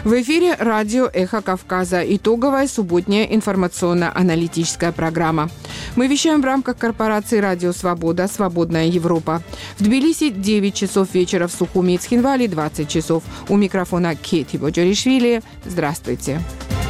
В эфире радио «Эхо Кавказа». Итоговая субботняя информационно-аналитическая программа. Мы вещаем в рамках корпорации «Радио Свобода. Свободная Европа». В Тбилиси 9 часов вечера, в Сухуми и Цхинвале 20 часов. У микрофона Кети Боджоришвили. Здравствуйте.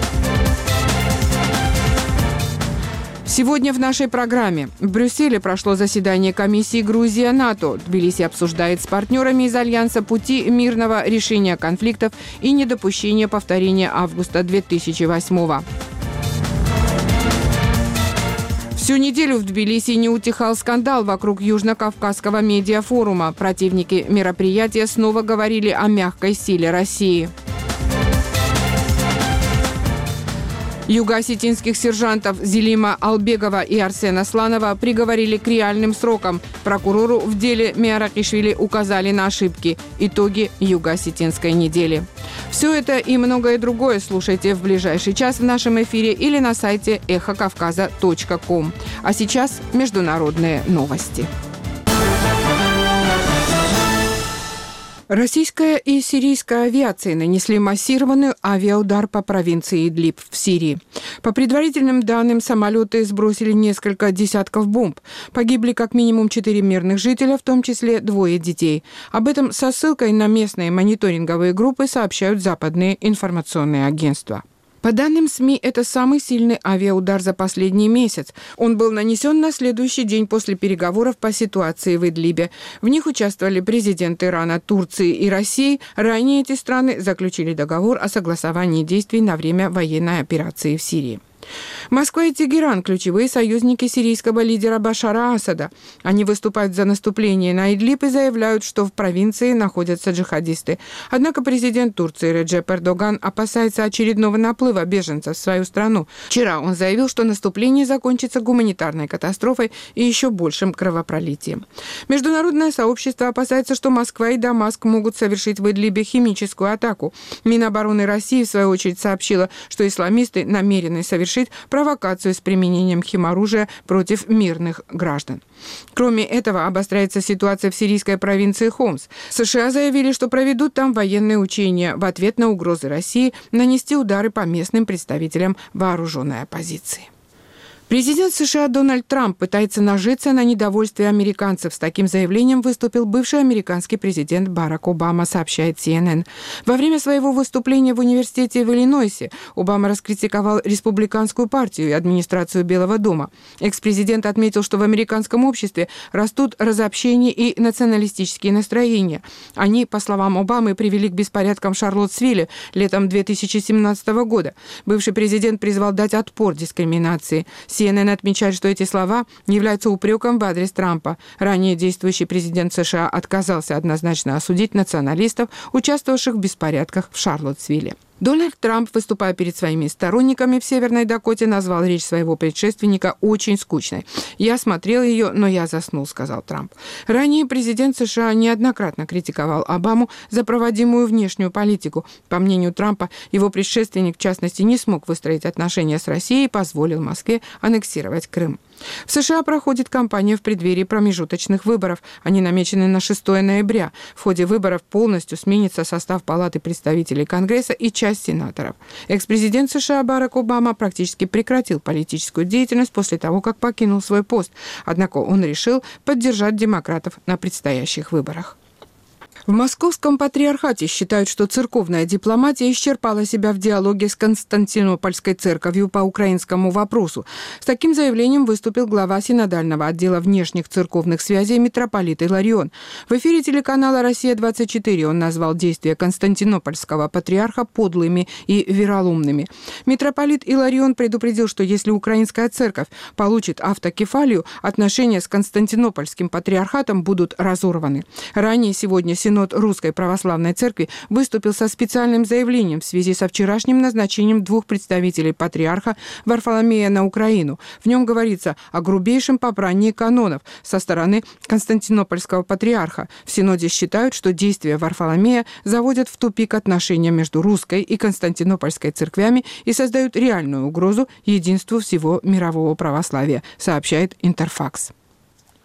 Сегодня в нашей программе. В Брюсселе прошло заседание комиссии Грузия-НАТО. Тбилиси обсуждает с партнерами из Альянса пути мирного решения конфликтов и недопущения повторения августа 2008-го. Всю неделю в Тбилиси не утихал скандал вокруг Южно-Кавказского медиафорума. Противники мероприятия снова говорили о мягкой силе России. Юго-осетинских сержантов Зелима Албегова и Арсена Сланова приговорили к реальным срокам. Прокурору в деле Миаракишвили указали на ошибки. Итоги Юго-осетинской недели. Все это и многое другое слушайте в ближайший час в нашем эфире или на сайте эхокавказа.ком. А сейчас международные новости. Российская и сирийская авиации нанесли массированный авиаудар по провинции Идлиб в Сирии. По предварительным данным, самолеты сбросили несколько десятков бомб. Погибли как минимум 4 мирных жителя, в том числе 2 детей. Об этом со ссылкой на местные мониторинговые группы сообщают западные информационные агентства. По данным СМИ, это самый сильный авиаудар за последний месяц. Он был нанесен на следующий день после переговоров по ситуации в Идлибе. В них участвовали президенты Ирана, Турции и России. Ранее эти страны заключили договор о согласовании действий на время военной операции в Сирии. Москва и Тегеран – ключевые союзники сирийского лидера Башара Асада. Они выступают за наступление на Идлиб и заявляют, что в провинции находятся джихадисты. Однако президент Турции Реджеп Эрдоган опасается очередного наплыва беженцев в свою страну. Вчера он заявил, что наступление закончится гуманитарной катастрофой и еще большим кровопролитием. Международное сообщество опасается, что Москва и Дамаск могут совершить в Идлибе химическую атаку. Минобороны России, в свою очередь, сообщила, что исламисты намерены совершить провокацию с применением химоружия против мирных граждан. Кроме этого, обостряется ситуация в сирийской провинции Хомс. США заявили, что проведут там военные учения в ответ на угрозы России нанести удары по местным представителям вооруженной оппозиции. Президент США Дональд Трамп пытается нажиться на недовольстве американцев. С таким заявлением выступил бывший американский президент Барак Обама, сообщает CNN. Во время своего выступления в университете в Иллинойсе Обама раскритиковал республиканскую партию и администрацию Белого дома. Экс-президент отметил, что в американском обществе растут разобщение и националистические настроения. Они, по словам Обамы, привели к беспорядкам в Шарлоттсвилле летом 2017 года. Бывший президент призвал дать отпор дискриминации. CNN отмечает, что эти слова являются упреком в адрес Трампа. Ранее действующий президент США отказался однозначно осудить националистов, участвовавших в беспорядках в Шарлоттсвилле. Дональд Трамп, выступая перед своими сторонниками в Северной Дакоте, назвал речь своего предшественника очень скучной. «Я смотрел ее, но я заснул», — сказал Трамп. Ранее президент США неоднократно критиковал Обаму за проводимую внешнюю политику. По мнению Трампа, его предшественник, в частности, не смог выстроить отношения с Россией и позволил Москве аннексировать Крым. В США проходит кампания в преддверии промежуточных выборов. Они намечены на 6 ноября. В ходе выборов полностью сменится состав Палаты представителей Конгресса и часть сенаторов. Экс-президент США Барак Обама практически прекратил политическую деятельность после того, как покинул свой пост. Однако он решил поддержать демократов на предстоящих выборах. В Московском патриархате считают, что церковная дипломатия исчерпала себя в диалоге с Константинопольской церковью по украинскому вопросу. С таким заявлением выступил глава синодального отдела внешних церковных связей митрополит Иларион. В эфире телеканала «Россия-24» он назвал действия Константинопольского патриарха подлыми и вероломными. Митрополит Иларион предупредил, что если украинская церковь получит автокефалию, отношения с Константинопольским патриархатом будут разорваны. Ранее сегодня Синод Русской Православной Церкви выступил со специальным заявлением в связи со вчерашним назначением 2 представителей патриарха Варфоломея на Украину. В нем говорится о грубейшем попрании канонов со стороны Константинопольского патриарха. В Синоде считают, что действия Варфоломея заводят в тупик отношения между русской и константинопольской церквями и создают реальную угрозу единству всего мирового православия, сообщает Интерфакс.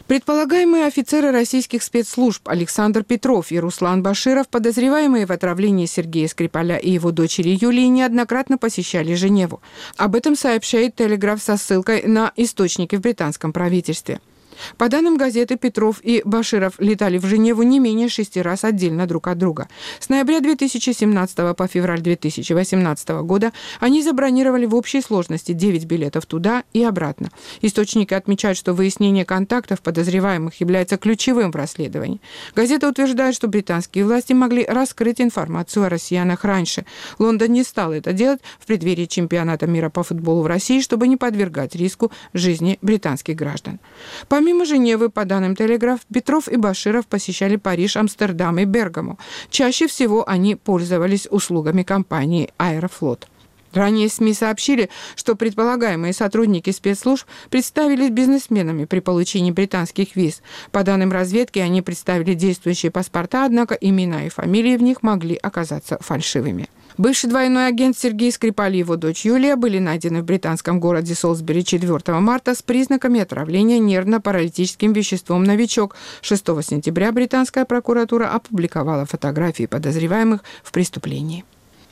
Предполагаемые офицеры российских спецслужб Александр Петров и Руслан Баширов, подозреваемые в отравлении Сергея Скрипаля и его дочери Юлии, неоднократно посещали Женеву. Об этом сообщает «Телеграф» со ссылкой на источники в британском правительстве. По данным газеты, Петров и Баширов летали в Женеву не менее 6 раз отдельно друг от друга. С ноября 2017 по февраль 2018 года они забронировали в общей сложности 9 билетов туда и обратно. Источники отмечают, что выяснение контактов подозреваемых является ключевым в расследовании. Газета утверждает, что британские власти могли раскрыть информацию о россиянах раньше. Лондон не стал это делать в преддверии чемпионата мира по футболу в России, чтобы не подвергать риску жизни британских граждан. Помимо Женевы, по данным «Телеграф», Петров и Баширов посещали Париж, Амстердам и Бергаму. Чаще всего они пользовались услугами компании «Аэрофлот». Ранее СМИ сообщили, что предполагаемые сотрудники спецслужб представились бизнесменами при получении британских виз. По данным разведки, они представили действующие паспорта, однако имена и фамилии в них могли оказаться фальшивыми. Бывший двойной агент Сергей Скрипаль и его дочь Юлия были найдены в британском городе Солсбери 4 марта с признаками отравления нервно-паралитическим веществом «Новичок». 6 сентября британская прокуратура опубликовала фотографии подозреваемых в преступлении.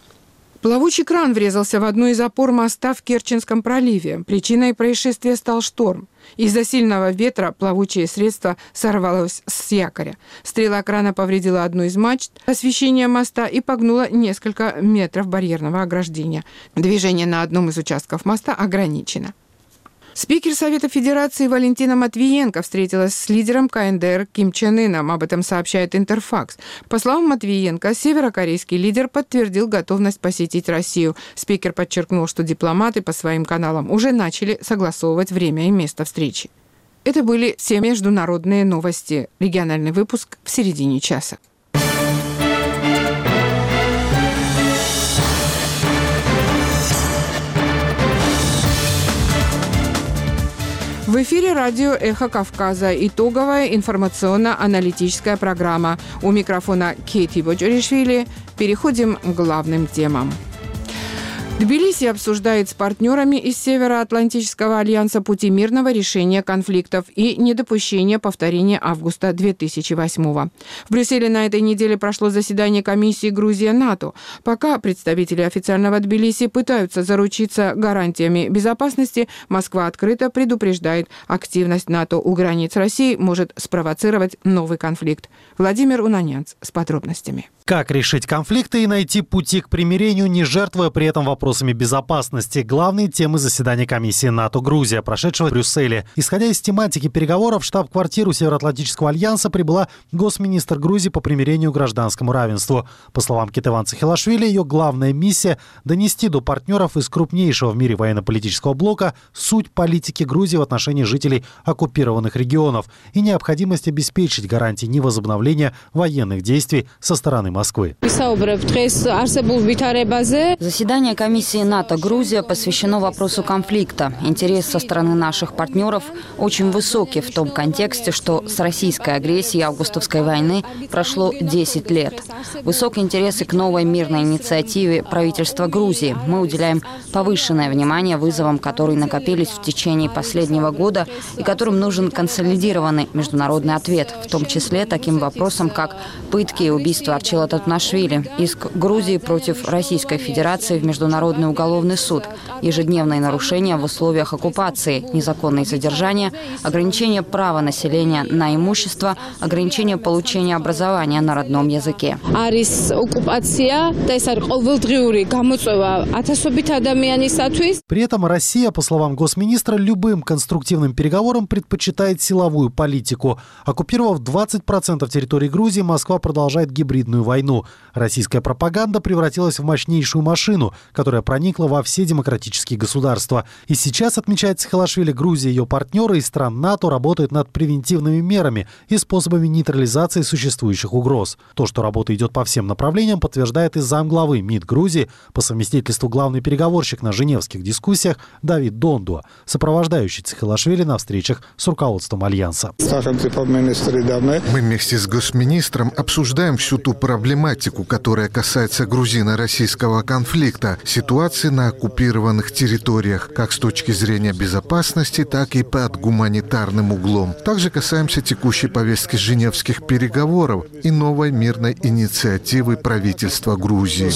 Плавучий кран врезался в одну из опор моста в Керченском проливе. Причиной происшествия стал шторм. Из-за сильного ветра плавучее средство сорвалось с якоря. Стрела крана повредила одну из мачт освещения моста и погнула несколько метров барьерного ограждения. Движение на одном из участков моста ограничено. Спикер Совета Федерации Валентина Матвиенко встретилась с лидером КНДР Ким Чен Ыном. Об этом сообщает Интерфакс. По словам Матвиенко, северокорейский лидер подтвердил готовность посетить Россию. Спикер подчеркнул, что дипломаты по своим каналам уже начали согласовывать время и место встречи. Это были все международные новости. Региональный выпуск в середине часа. В эфире радио «Эхо Кавказа». Итоговая информационно-аналитическая программа. У микрофона Кейти Боджоришвили. Переходим к главным темам. Тбилиси обсуждает с партнерами из Североатлантического альянса пути мирного решения конфликтов и недопущения повторения августа 2008-го. В Брюсселе на этой неделе прошло заседание комиссии Грузия-НАТО. Пока представители официального Тбилиси пытаются заручиться гарантиями безопасности, Москва открыто предупреждает, активность НАТО у границ России может спровоцировать новый конфликт. Владимир Унанянц с подробностями. Как решить конфликты и найти пути к примирению, не жертвуя при этом вопросами безопасности? Главные темы заседания комиссии НАТО-Грузия, прошедшего в Брюсселе. Исходя из тематики переговоров, в штаб-квартиру Североатлантического альянса прибыла госминистр Грузии по примирению и гражданскому равенству. По словам Кетеван Цахилашвили, ее главная миссия – донести до партнеров из крупнейшего в мире военно-политического блока суть политики Грузии в отношении жителей оккупированных регионов и необходимость обеспечить гарантии невозобновления военных действий со стороны Москвы. Заседание комиссии НАТО-Грузия посвящено вопросу конфликта. Интерес со стороны наших партнеров очень высокий в том контексте, что с российской агрессией августовской войны прошло 10 лет. Высокий интерес и к новой мирной инициативе правительства Грузии. Мы уделяем повышенное внимание вызовам, которые накопились в течение последнего года и которым нужен консолидированный международный ответ, в том числе таким вопросам, как пытки и убийство Арчила Татнашвили, иск Грузии против Российской Федерации в Международный уголовный суд, ежедневные нарушения в условиях оккупации, незаконные задержания, ограничение права населения на имущество, ограничение получения образования на родном языке. При этом Россия, по словам госминистра, любым конструктивным переговорам предпочитает силовую политику. Оккупировав 20% территории Грузии, Москва продолжает гибридную войну. Российская пропаганда превратилась в мощнейшую машину, которая проникла во все демократические государства. И сейчас, отмечает Цахилашвили, Грузия и ее партнеры из стран НАТО работают над превентивными мерами и способами нейтрализации существующих угроз. То, что работа идет по всем направлениям, подтверждает и замглавы МИД Грузии, по совместительству главный переговорщик на женевских дискуссиях Давид Дондуа, сопровождающий Цахилашвили на встречах с руководством Альянса. Мы вместе с госминистром обсуждаем всю ту проблематику, которая касается грузино-российского конфликта. ситуации на оккупированных территориях, как с точки зрения безопасности, так и под гуманитарным углом. Также касаемся текущей повестки женевских переговоров и новой мирной инициативы правительства Грузии.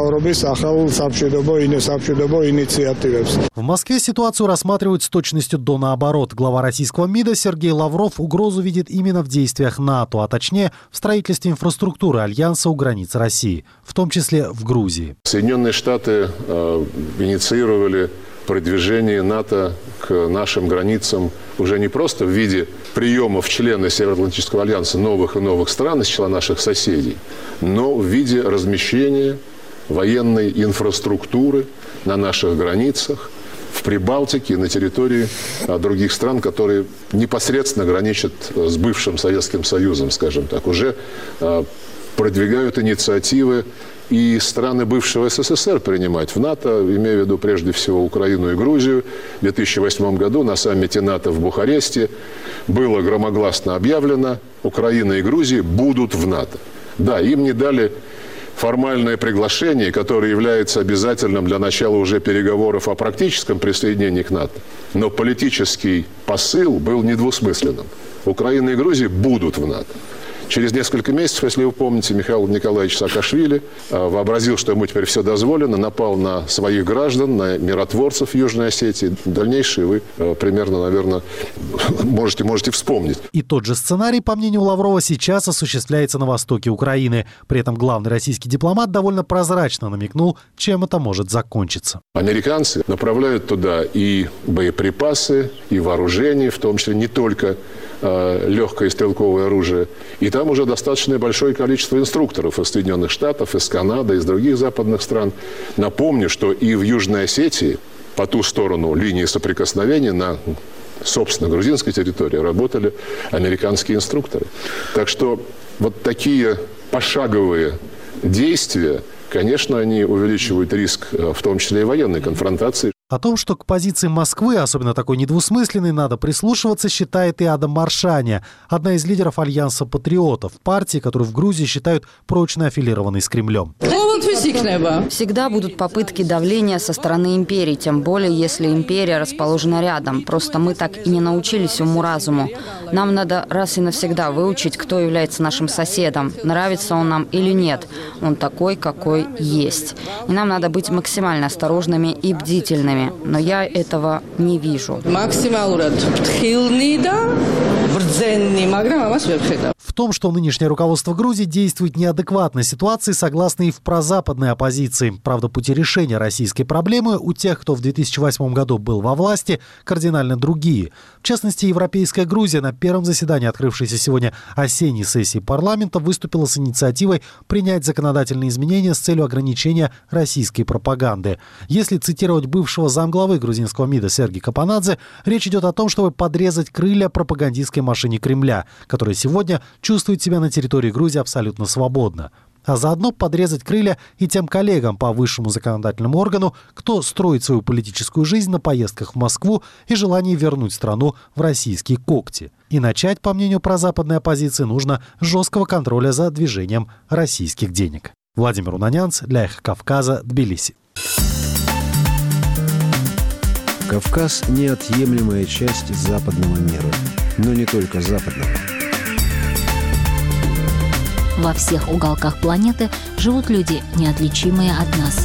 В Москве ситуацию рассматривают с точностью до наоборот. Глава российского МИДа Сергей Лавров угрозу видит именно в действиях НАТО, а точнее в строительстве инфраструктуры Альянса у границ России, в том числе в Грузии. Соединенные Штаты инициировали продвижение НАТО к нашим границам уже не просто в виде приема в члены Североатлантического альянса новых и новых стран из числа наших соседей, но в виде размещения военной инфраструктуры на наших границах, в Прибалтике и на территории других стран, которые непосредственно граничат с бывшим Советским Союзом, скажем так. Уже продвигают инициативы и страны бывшего СССР принимать в НАТО, имея в виду прежде всего Украину и Грузию. В 2008 году на саммите НАТО в Бухаресте было громогласно объявлено: Украина и Грузия будут в НАТО. Да, им не дали формальное приглашение, которое является обязательным для начала уже переговоров о практическом присоединении к НАТО. Но политический посыл был недвусмысленным. Украина и Грузия будут в НАТО. Через несколько месяцев, если вы помните, Михаил Николаевич Саакашвили вообразил, что ему теперь все дозволено, напал на своих граждан, на миротворцев Южной Осетии. Дальнейшее вы примерно, наверное, можете вспомнить. И тот же сценарий, по мнению Лаврова, сейчас осуществляется на востоке Украины. При этом главный российский дипломат довольно прозрачно намекнул, чем это может закончиться. Американцы направляют туда и боеприпасы, и вооружение, в том числе не только легкое стрелковое оружие. И там уже достаточно большое количество инструкторов из Соединенных Штатов, из Канады, из других западных стран. Напомню, что и в Южной Осетии, по ту сторону линии соприкосновения, на, собственно, грузинской территории, работали американские инструкторы. Так что вот такие пошаговые действия, конечно, они увеличивают риск, в том числе и военной конфронтации. О том, что к позиции Москвы, особенно такой недвусмысленной, надо прислушиваться, считает и Ада Маршаня, одна из лидеров Альянса патриотов, партии, которую в Грузии считают прочно аффилированной с Кремлем. Всегда будут попытки давления со стороны империи, тем более, если империя расположена рядом. Просто мы так и не научились уму-разуму. Нам надо раз и навсегда выучить, кто является нашим соседом, нравится он нам или нет. Он такой, какой есть. И нам надо быть максимально осторожными и бдительными. Но я этого не вижу. В том, что нынешнее руководство Грузии действует неадекватно ситуации, согласны и в прозападной оппозиции. Правда, пути решения российской проблемы у тех, кто в 2008 году был во власти, кардинально другие. В частности, Европейская Грузия на первом заседании, открывшейся сегодня осенней сессии парламента, выступила с инициативой принять законодательные изменения с целью ограничения российской пропаганды. Если цитировать бывшего замглавы грузинского МИДа Сергея Капанадзе, речь идет о том, чтобы подрезать крылья пропагандистской машине Кремля, которая сегодня чувствует себя на территории Грузии абсолютно свободно. А заодно подрезать крылья и тем коллегам по высшему законодательному органу, кто строит свою политическую жизнь на поездках в Москву и желании вернуть страну в российские когти. И начать, по мнению прозападной оппозиции, нужно с жесткого контроля за движением российских денег. Владимир Унанянц для «Эхо Кавказа», Тбилиси. Кавказ – неотъемлемая часть западного мира. Но не только западного. Во всех уголках планеты живут люди, неотличимые от нас.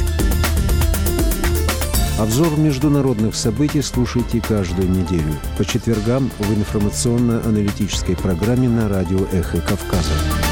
Обзор международных событий слушайте каждую неделю по четвергам в информационно-аналитической программе на радио «Эхо Кавказа».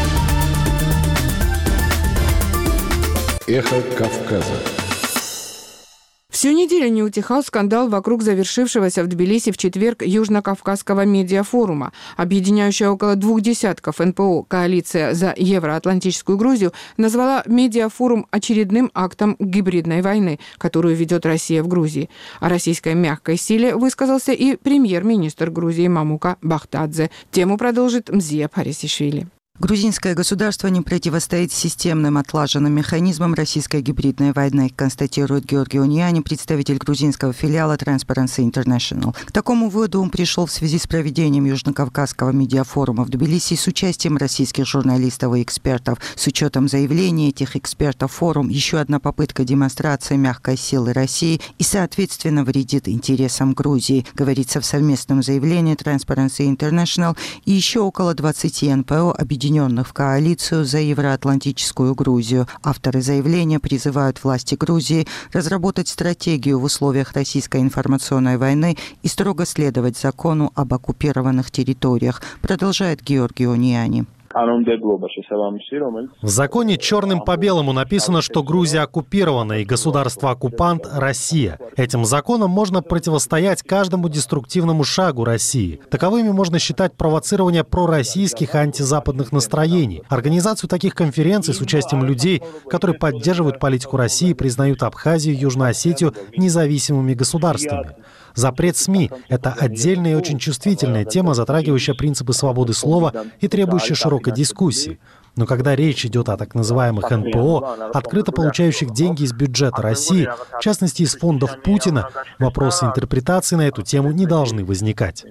«Эхо Кавказа». Всю неделю не утихал скандал вокруг завершившегося в Тбилиси в четверг Южно-Кавказского медиафорума, объединяющая около 20 НПО. Коалиция за евроатлантическую Грузию назвала медиафорум очередным актом гибридной войны, которую ведет Россия в Грузии. О российской мягкой силе высказался и премьер-министр Грузии Мамука Бахтадзе. Тему продолжит Мзия Парисишвили. Грузинское государство не противостоит системным отлаженным механизмам российской гибридной войны, констатирует Георгий Униани, представитель грузинского филиала Transparency International. К такому выводу он пришел в связи с проведением Южнокавказского медиафорума в Тбилиси с участием российских журналистов и экспертов. С учетом заявлений этих экспертов форум – еще одна попытка демонстрации мягкой силы России и, соответственно, вредит интересам Грузии, говорится в совместном заявлении Transparency International и еще около 20 НПО, объединенных в коалицию за евроатлантическую Грузию. Авторы заявления призывают власти Грузии разработать стратегию в условиях российской информационной войны и строго следовать закону об оккупированных территориях, продолжает Георгий Униани. В законе черным по белому написано, что Грузия оккупирована и государство-оккупант – Россия. Этим законом можно противостоять каждому деструктивному шагу России. Таковыми можно считать провоцирование пророссийских и антизападных настроений, организацию таких конференций с участием людей, которые поддерживают политику России и признают Абхазию и Южную Осетию независимыми государствами. Запрет СМИ – это отдельная и очень чувствительная тема, затрагивающая принципы свободы слова и требующая широкой дискуссии. Но когда речь идет о так называемых НПО, открыто получающих деньги из бюджета России, в частности из фондов Путина, вопросы интерпретации на эту тему не должны возникать.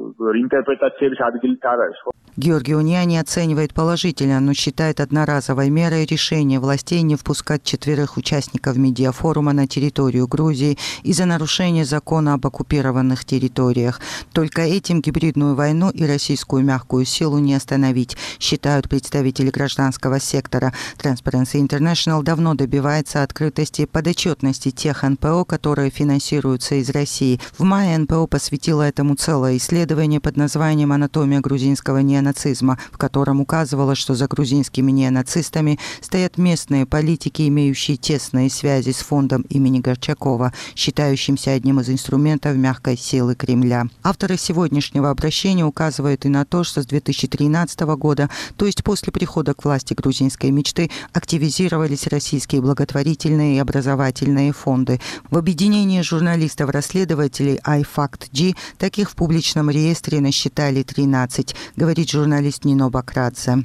Георгий Униани оценивает положительно, но считает одноразовой мерой решение властей не впускать 4 участников медиафорума на территорию Грузии из-за нарушения закона об оккупированных территориях. Только этим гибридную войну и российскую мягкую силу не остановить, считают представители гражданского сектора. Transparency International давно добивается открытости и подотчетности тех НПО, которые финансируются из России. В мае НПО посвятило этому целое исследование под названием «Анатомия грузинского неонацизма», в котором указывалось, что за грузинскими неонацистами стоят местные политики, имеющие тесные связи с фондом имени Горчакова, считающимся одним из инструментов мягкой силы Кремля. Авторы сегодняшнего обращения указывают и на то, что с 2013 года, то есть после прихода к власти грузинской мечты, активизировались российские благотворительные и образовательные фонды. В объединении журналистов-расследователей iFact-G таких в публичном реестре насчитали 13, говорит журналист Нино Бакрадзе.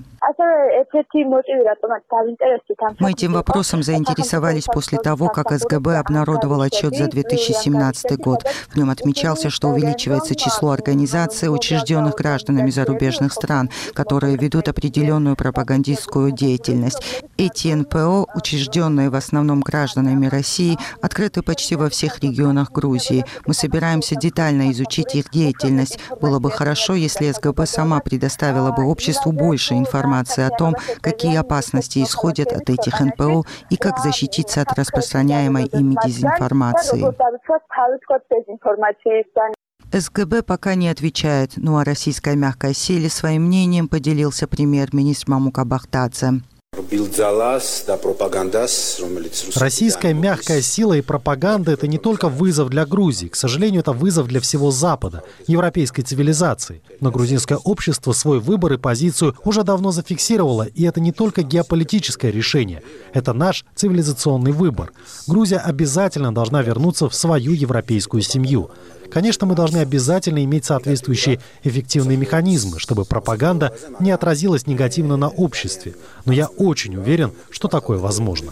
Мы этим вопросом заинтересовались после того, как СГБ обнародовал отчет за 2017 год. В нем отмечался, что увеличивается число организаций, учрежденных гражданами зарубежных стран, которые ведут определенную пропагандистскую деятельность. Эти НПО, учрежденные в основном гражданами России, открыты почти во всех регионах Грузии. Мы собираемся детально изучить их деятельность. Было бы хорошо, если СГБ сама предоставила бы обществу больше информации о том, какие опасности исходят от этих НПО и как защититься от распространяемой ими дезинформации. СГБ пока не отвечает, но о российской мягкой силе своим мнением поделился премьер-министр Мамука Бахтадзе. Российская мягкая сила и пропаганда – это не только вызов для Грузии. К сожалению, это вызов для всего Запада, европейской цивилизации. Но грузинское общество свой выбор и позицию уже давно зафиксировало. И это не только геополитическое решение. Это наш цивилизационный выбор. Грузия обязательно должна вернуться в свою европейскую семью. Конечно, мы должны обязательно иметь соответствующие эффективные механизмы, чтобы пропаганда не отразилась негативно на обществе. Но я очень уверен, что такое возможно.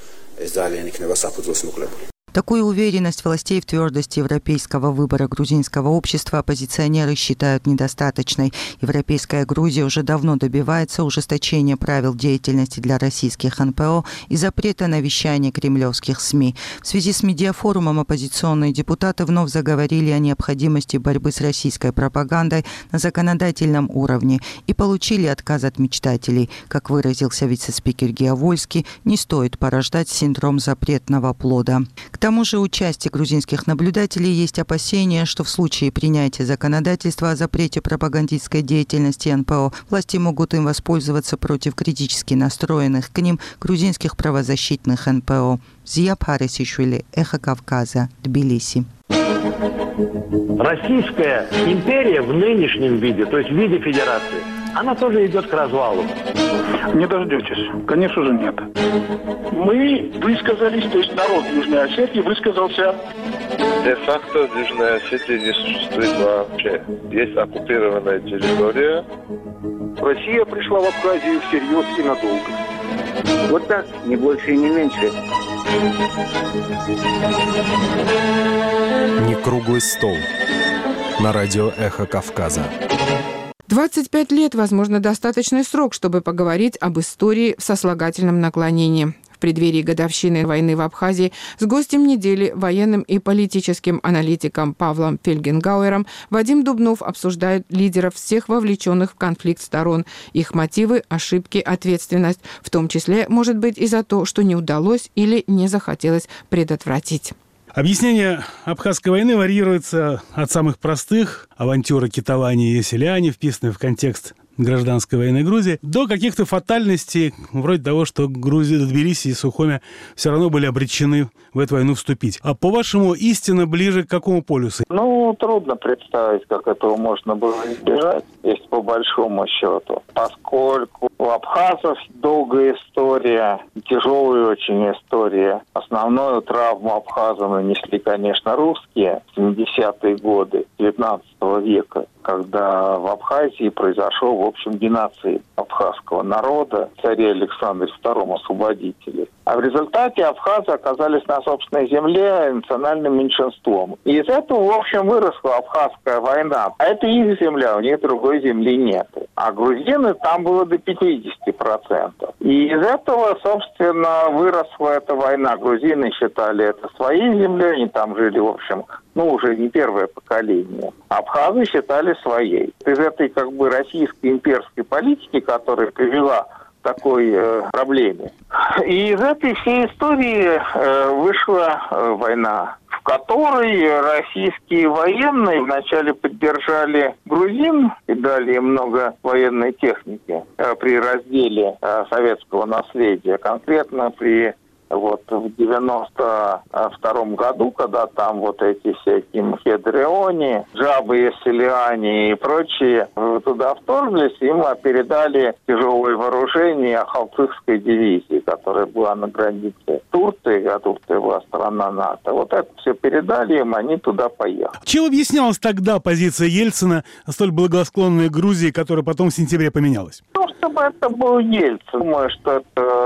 Такую уверенность властей в твердости европейского выбора грузинского общества оппозиционеры считают недостаточной. Европейская Грузия уже давно добивается ужесточения правил деятельности для российских НПО и запрета на вещание кремлевских СМИ. В связи с медиафорумом оппозиционные депутаты вновь заговорили о необходимости борьбы с российской пропагандой на законодательном уровне и получили отказ от мечтателей. Как выразился вице-спикер Геовольский, не стоит порождать синдром запретного плода. К тому же у части грузинских наблюдателей есть опасения, что в случае принятия законодательства о запрете пропагандистской деятельности НПО власти могут им воспользоваться против критически настроенных к ним грузинских правозащитных НПО. Зия Парисишвили, Эхо Кавказа, Тбилиси. Российская империя в нынешнем виде, то есть в виде федерации, она тоже идет к развалу. Не дождетесь. Конечно же, нет. Мы высказались, то есть народ Южной Осетии высказался. Де-факто Южной Осетии не существует вообще. Есть оккупированная территория. Россия пришла в Абхазию всерьез и надолго. Вот так, не больше и не меньше. Не круглый стол. На радио «Эхо Кавказа». 25 лет, возможно, достаточный срок, чтобы поговорить об истории в сослагательном наклонении. В преддверии годовщины войны в Абхазии с гостем недели, военным и политическим аналитиком Павлом Фельгенгауэром, Вадим Дубнов обсуждает лидеров всех вовлеченных в конфликт сторон, их мотивы, ошибки, ответственность, в том числе, может быть, и за то, что не удалось или не захотелось предотвратить. Объяснение абхазской войны варьируется от самых простых – авантюра, китования и селяне, вписанные в контекст гражданской войны Грузии, до каких-то фатальностей, вроде того, что Грузия, Тбилиси и Сухуми все равно были обречены в эту войну вступить. А по-вашему, истина ближе к какому полюсу? Трудно представить, как этого можно было избежать, если по большому счету. Поскольку у абхазов долгая история, тяжелая очень история. Основную травму абхазам нанесли, конечно, русские в 70-е годы 19 века, когда в Абхазии произошел, в общем, геноцид абхазского народа, царе Александре II освободителе. А в результате абхазы оказались на собственной земле национальным меньшинством. И из этого, в общем, выросла абхазская война. А это их земля, у них другой земли нет. А грузины там было до 50%. И из этого, собственно, выросла эта война. Грузины считали это своей землей, они там жили, в общем, уже не первое поколение. Абхазы считали своей. Из этой, российской имперской политики, которая привела к такой проблеме. И из этой всей истории вышла война, в которой российские военные вначале поддержали грузин и дали им много военной техники при разделе советского наследия, конкретно при в 92-м году, когда там эти всякие Мхедриони, Джабы, Селиани и прочие туда вторглись, им передали тяжелое вооружение Ахалтыкской дивизии, которая была на границе Турции, а Турция была страна НАТО. Это все передали им, они туда поехали. Чем объяснялась тогда позиция Ельцина, столь благосклонной Грузии, которая потом в сентябре поменялась? Чтобы это был Ельцин. Думаю, что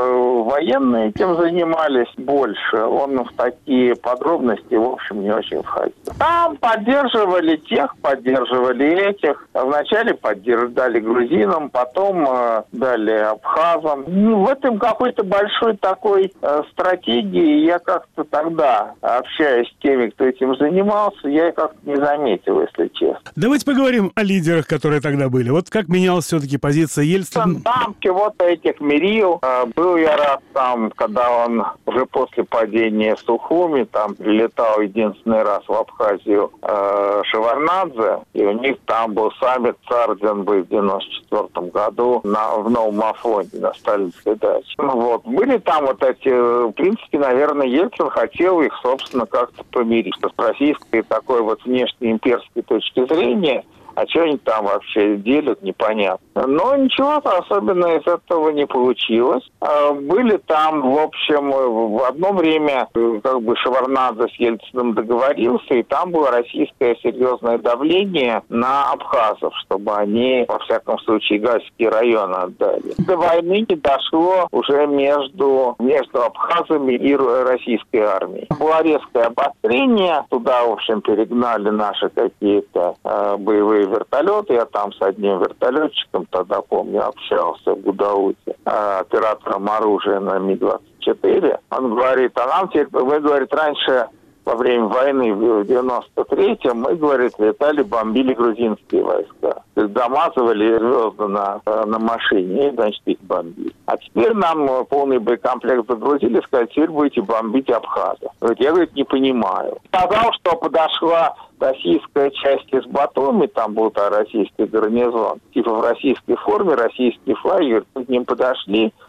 военные этим занимались больше. Он в такие подробности, в общем, не очень входил. Там поддерживали тех, поддерживали этих. Вначале дали грузинам, потом дали абхазам. В этом какой-то большой такой стратегии я как-то тогда, общаясь с теми, кто этим занимался, я как-то не заметил, если честно. Давайте поговорим о лидерах, которые тогда были. Как менялась все-таки позиция Ельцина? Там чего-то этих мирил. Был я раз там, когда он уже после падения Сухуми там прилетал единственный раз в Абхазию Шеварднадзе, и у них там был саммит Царденбы в 94 году в Новом Афоне на Сталинской даче. Были там эти, в принципе, наверное, Ельцин хотел их, собственно, как-то помирить. С российской такой внешней имперской точки зрения, а что они там вообще делят, непонятно. Но ничего особенно из этого не получилось. Были там, в общем, в одно время Шеварднадзе с Ельциным договорился, и там было российское серьезное давление на абхазов, чтобы они, во всяком случае, Гальский район отдали. До войны не дошло уже между абхазами и российской армией. Было резкое обострение, туда, в общем, перегнали наши какие-то боевые вертолеты. Я там с одним вертолетчиком тогда, помню, общался в Гудауте, оператором оружия на Ми-24. Он говорит, а нам теперь, вы, говорит, раньше во время войны в 93-м мы, говорит, летали, бомбили грузинские войска. Домазывали звезды на машине и, значит, их бомбили. А теперь нам полный боекомплект загрузили, сказали, теперь будете бомбить абхазов. Я, говорит, не понимаю. Сказал, что подошла российская часть из Батуми, там был российский гарнизон, в российской форме, российский флаг, говорит, мы к ним подошли,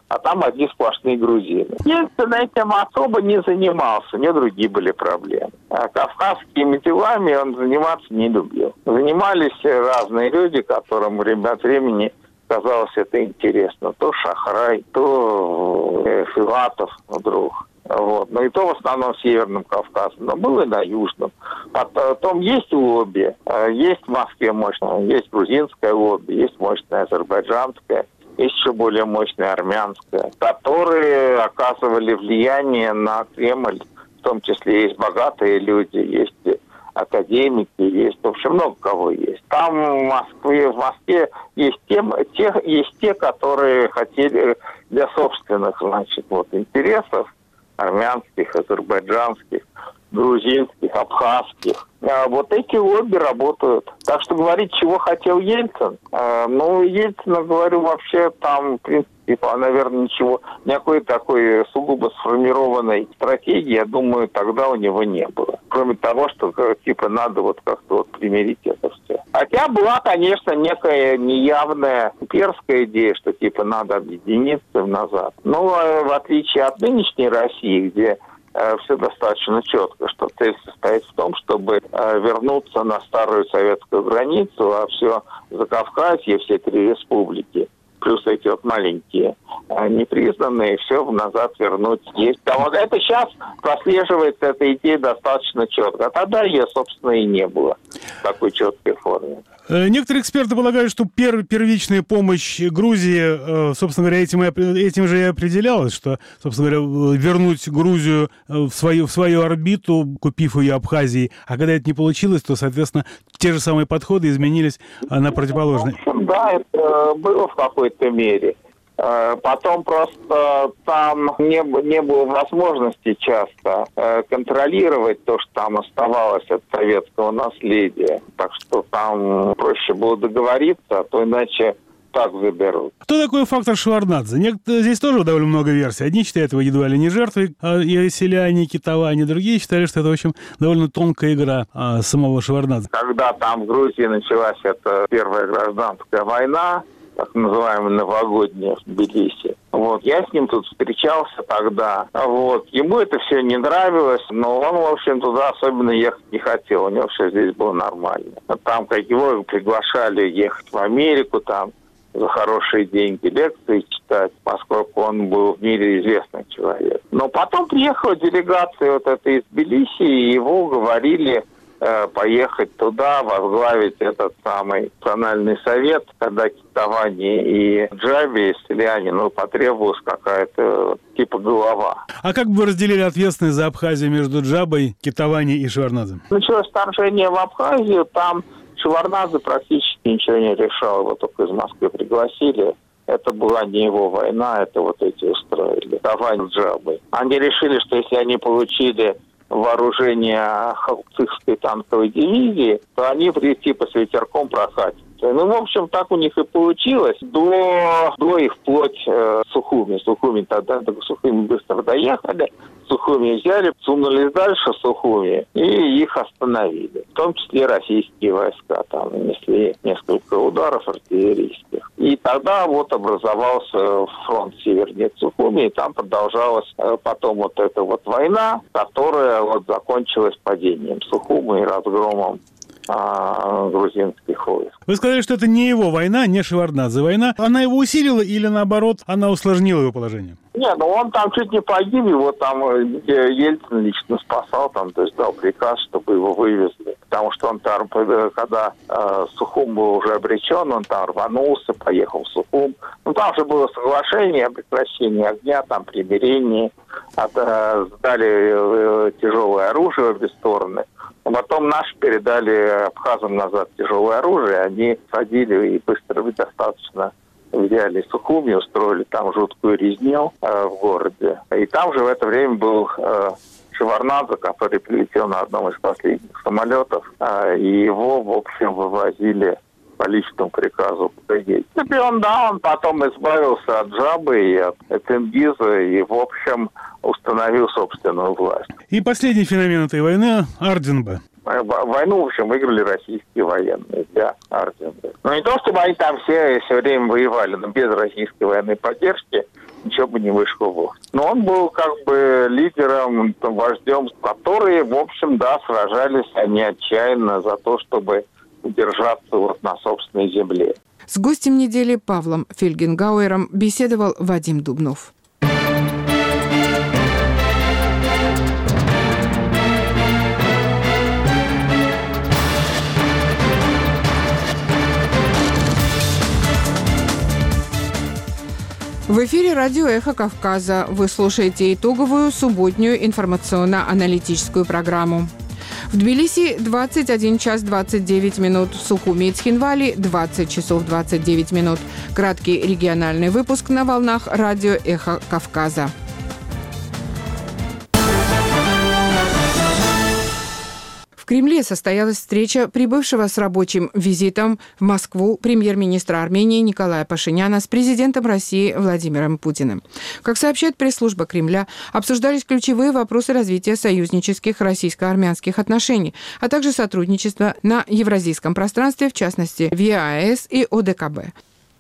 а там одни сплошные грузины. Ельцин этим особо не занимался, у него другие были проблемы. А кавказскими делами он заниматься не любил. Занимались разные люди, которым время от времени казалось это интересно. То Шахрай, то Филатов вдруг. Вот. Но и то в основном в Северном Кавказе, но было и на Южном. Потом есть лобби, есть в Москве мощное, есть грузинское лобби, есть мощное азербайджанское, есть еще более мощное армянское, которые оказывали влияние на Кремль, в том числе есть богатые люди, есть академики, есть, в общем, много кого есть. Там в Москве есть те, которые хотели для собственных, значит, вот, интересов, армянских, азербайджанских, грузинских, абхазских. Вот эти лобби работают. Так что говорить, чего хотел Ельцин, Ельцина, говорю, вообще там, в принципе, наверное, никакой такой сугубо сформированной стратегии, я думаю, тогда у него не было. Кроме того, что, надо вот как-то вот примирить это все. Хотя была, конечно, некая неявная имперская идея, что, надо объединиться назад. Но в отличие от нынешней России, где все достаточно четко, что цель состоит в том, чтобы вернуться на старую советскую границу, а все Закавказье, все 3 республики, плюс эти вот маленькие, непризнанные, все назад вернуть есть. А вот это сейчас прослеживается, эта идея достаточно четко. А тогда ее, собственно, и не было в такой четкой форме. Некоторые эксперты полагают, что первичная помощь Грузии, собственно говоря, этим же и определялась, что, собственно говоря, вернуть Грузию в свою орбиту, купив ее Абхазии, а когда это не получилось, то, соответственно, те же самые подходы изменились на противоположные. В общем, да, это было в какой-то мере. Потом просто там не было возможности часто контролировать то, что там оставалось от советского наследия. Так что там проще было договориться, а то иначе так заберут. Кто такой фактор Шеварднадзе? Здесь тоже довольно много версий. Одни считают его едва ли не жертвой селяне, китоване, другие считали, что это, в общем, довольно тонкая игра самого Шеварднадзе. Когда там в Грузии началась эта первая гражданская война, так называемая новогодняя в Тбилиси. Вот, я с ним тут встречался тогда. Вот, ему это все не нравилось, но он, в общем, туда особенно ехать не хотел. У него все здесь было нормально. Там, как его приглашали ехать в Америку, там, за хорошие деньги лекции читать, поскольку он был в мире известный человек. Но потом приехала делегация вот эта из Тбилиси, и его уговорили поехать туда, возглавить этот самый национальный совет, когда Китавани и Джаби, селяне, потребовалась какая-то типа голова. А как бы вы разделили ответственность за Абхазию между Джабой, Китавани и Шеварднадзе? Началось вторжение в Абхазию, там Шеварднадзе практически ничего не решал, его только из Москвы пригласили. Это была не его война, это вот эти устроили. Китавани с Джабой. Они решили, что если они получили вооружение Халцихской танковой дивизии, то они типа с ветерком прокатятся. В общем, так у них и получилось. До их вплоть Сухуми. Сухуми тогда до Сухуми быстро доехали. Сухуми взяли, сунулись дальше Сухуми и их остановили. В том числе российские войска там нанесли несколько ударов артиллерийских. И тогда вот образовался фронт севернее Сухуми, и там продолжалась потом вот эта вот война, которая вот закончилась падением Сухуми и разгромом грузинских войск. Вы сказали, что это не его война, не Шеварднадзе война. Она его усилила или, наоборот, она усложнила его положение? Нет, он там чуть не погиб, его там Ельцин лично спасал, там, то есть дал приказ, чтобы его вывезли. Потому что он там, когда Сухум был уже обречен, он там рванулся, поехал в Сухум. Там же было соглашение о прекращении огня, там примирение, сдали тяжелое оружие в обе стороны. Потом наши передали абхазам назад тяжелое оружие, они садили и быстро достаточно взяли Сухуми, устроили там жуткую резню в городе. И там же в это время был Шеварднадзе, который прилетел на одном из последних самолетов, и его, в общем, вывозили по личному приказу. И он потом избавился от Джабы и от Тенгиза, и, в общем, установил собственную власть. И последний феномен этой войны – Арденбе. Войну, в общем, выиграли российские военные для Арденбе. Не то, чтобы они там все время воевали, но без российской военной поддержки ничего бы не вышло. Вот. Но он был как бы лидером, вождем, которые, в общем, да, сражались они отчаянно за то, чтобы удержаться вот на собственной земле. С гостем недели Павлом Фельгенгауэром беседовал Вадим Дубнов. В эфире радио «Эхо Кавказа». Вы слушаете итоговую субботнюю информационно-аналитическую программу. В Тбилиси 21 час 29 минут, в Сухуми и Цхинвали 20 часов 29 минут. Краткий региональный выпуск на волнах радио «Эхо Кавказа». В Кремле состоялась встреча прибывшего с рабочим визитом в Москву премьер-министра Армении Николая Пашиняна с президентом России Владимиром Путиным. Как сообщает пресс-служба Кремля, обсуждались ключевые вопросы развития союзнических российско-армянских отношений, а также сотрудничества на евразийском пространстве, в частности, в ЕАЭС и ОДКБ.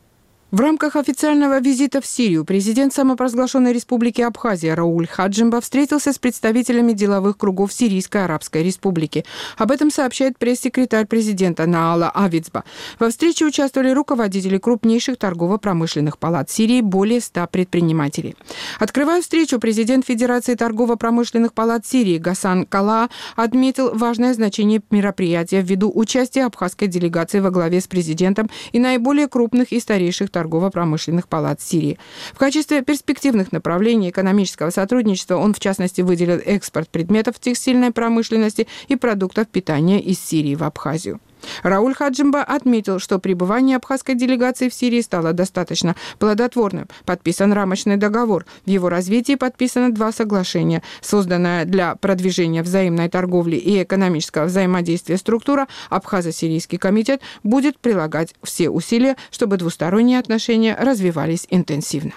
В рамках официального визита в Сирию президент самопровозглашенной республики Абхазия Рауль Хаджимба встретился с представителями деловых кругов Сирийской Арабской Республики. Об этом сообщает пресс-секретарь президента Наала Авицба. Во встрече участвовали руководители крупнейших торгово-промышленных палат Сирии, более 100 предпринимателей. Открывая встречу, президент Федерации торгово-промышленных палат Сирии Гасан Калаа отметил важное значение мероприятия ввиду участия абхазской делегации во главе с президентом и наиболее крупных и старейших торгово-промышленных палат Сирии. В качестве перспективных направлений экономического сотрудничества он, в частности, выделил экспорт предметов текстильной промышленности и продуктов питания из Сирии в Абхазию. Рауль Хаджимба отметил, что пребывание абхазской делегации в Сирии стало достаточно плодотворным. Подписан рамочный договор. В его развитии подписано 2 соглашения. Созданная для продвижения взаимной торговли и экономического взаимодействия структура Абхазо-Сирийский комитет будет прилагать все усилия, чтобы двусторонние отношения развивались интенсивно.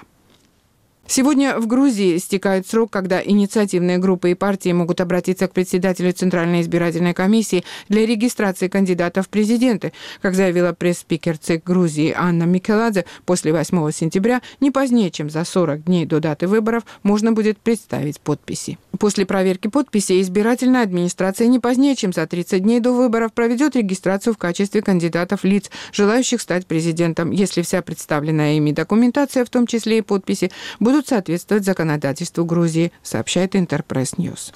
Сегодня в Грузии истекает срок, когда инициативные группы и партии могут обратиться к председателю Центральной избирательной комиссии для регистрации кандидатов в президенты. Как заявила пресс-спикер ЦИК Грузии Анна Микеладзе, после 8 сентября, не позднее, чем за 40 дней до даты выборов, можно будет представить подписи. После проверки подписей избирательная администрация не позднее, чем за 30 дней до выборов проведет регистрацию в качестве кандидатов лиц, желающих стать президентом, если вся представленная ими документация, в том числе и подписи, будут соответствовать законодательству Грузии, сообщает Интерпресс Ньюс.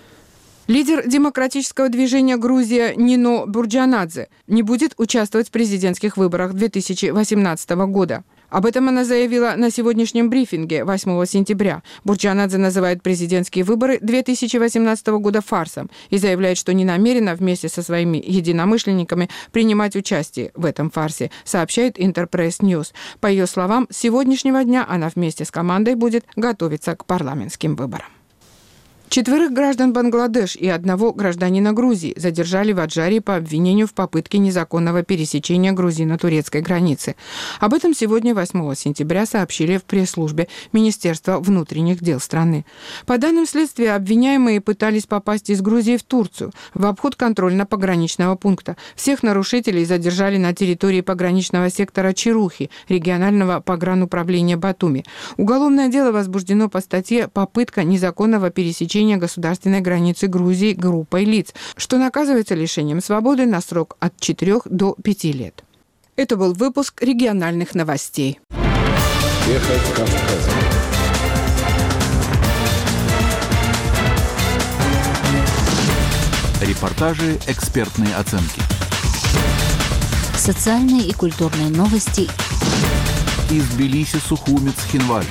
Лидер демократического движения «Грузия» Нино Бурджанадзе не будет участвовать в президентских выборах 2018 года. Об этом она заявила на сегодняшнем брифинге 8 сентября. Бурджанадзе называет президентские выборы 2018 года фарсом и заявляет, что не намерена вместе со своими единомышленниками принимать участие в этом фарсе, сообщает Интерпресс Ньюс. По ее словам, с сегодняшнего дня она вместе с командой будет готовиться к парламентским выборам. 4 граждан Бангладеш и 1 гражданина Грузии задержали в Аджарии по обвинению в попытке незаконного пересечения грузино-турецкой границы. Об этом сегодня, 8 сентября, сообщили в пресс-службе Министерства внутренних дел страны. По данным следствия, обвиняемые пытались попасть из Грузии в Турцию в обход контрольно-пограничного пункта. Всех нарушителей задержали на территории пограничного сектора Чирухи, регионального погрануправления Батуми. Уголовное дело возбуждено по статье «Попытка незаконного пересечения государственной границы Грузии группой лиц», что наказывается лишением свободы на срок от 4 до 5 лет. Это был выпуск региональных новостей. Эхо Кавказа. Репортажи, экспертные оценки. Социальные и культурные новости. Из Тбилиси, Сухуми, Цхинвали.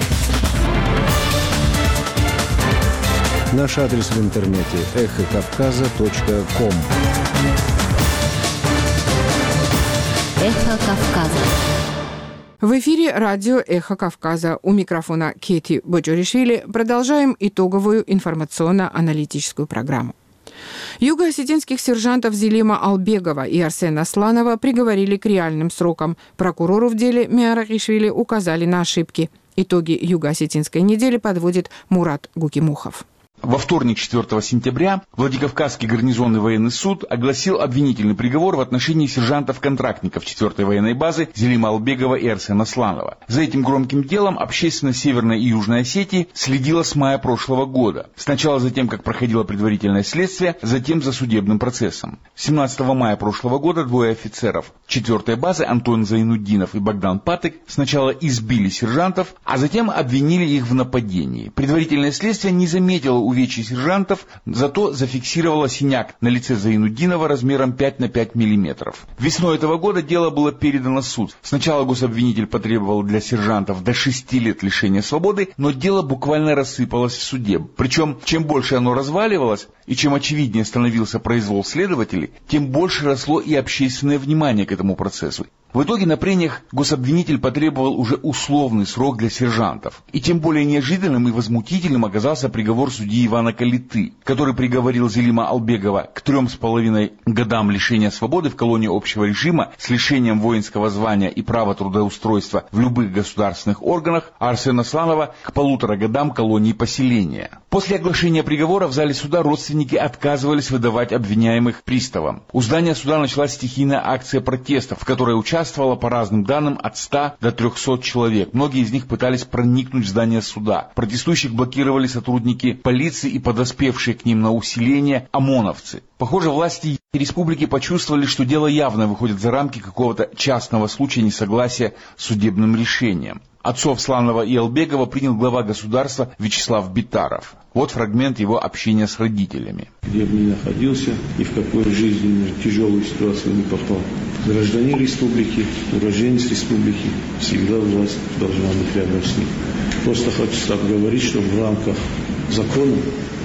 Наш адрес в интернете эхокавказа.ком. Эхо Кавказа. В эфире радио «Эхо Кавказа». У микрофона Кети Боджоришвили. Продолжаем итоговую информационно-аналитическую программу. Юго-осетинских сержантов Зелима Албегова и Арсена Асланова приговорили к реальным срокам. Прокурору в деле Миарахишвили указали на ошибки. Итоги юго-осетинской недели подводит Мурат Гукимухов. Во вторник, 4 сентября, Владикавказский гарнизонный военный суд огласил обвинительный приговор в отношении сержантов-контрактников 4-й военной базы Зелима Албегова и Арсена Сланова. За этим громким делом общественность Северной и Южной Осетии следила с мая прошлого года. Сначала за тем, как проходило предварительное следствие, затем за судебным процессом. 17 мая прошлого года двое офицеров 4-й базы, Антон Зайнуддинов и Богдан Патык, сначала избили сержантов, а затем обвинили их в нападении. Предварительное следствие не заметило увечий сержантов, зато зафиксировало синяк на лице Зайнуддинова размером 5 на 5 миллиметров. Весной этого года дело было передано в суд. Сначала гособвинитель потребовал для сержантов до 6 лет лишения свободы, но дело буквально рассыпалось в суде. Причем, чем больше оно разваливалось, и чем очевиднее становился произвол следователей, тем больше росло и общественное внимание к этому процессу. В итоге на прениях гособвинитель потребовал уже условный срок для сержантов. И тем более неожиданным и возмутительным оказался приговор судьи Ивана Калиты, который приговорил Зелима Албегова к 3,5 годам лишения свободы в колонии общего режима с лишением воинского звания и права трудоустройства в любых государственных органах, а Арсена Сланова к 1,5 годам колонии поселения. После оглашения приговора в зале суда родственники отказывались выдавать обвиняемых приставам. У здания суда началась стихийная акция протеста, в которой участвовало по разным данным от 100 до 300 человек. Многие из них пытались проникнуть в здание суда. Протестующих блокировали сотрудники полиции и подоспевшие к ним на усиление ОМОНовцы. Похоже, власти республики почувствовали, что дело явно выходит за рамки какого-то частного случая несогласия с судебным решением. Отцов Сланова и Албегова принял глава государства Вячеслав Битаров. Вот фрагмент его общения с родителями. Где бы ни находился и в какой жизненную тяжелую ситуацию не попал. Гражданин республики, уроженец республики, всегда власть должна быть рядом с ним. Просто хочу так говорить, что в рамках закона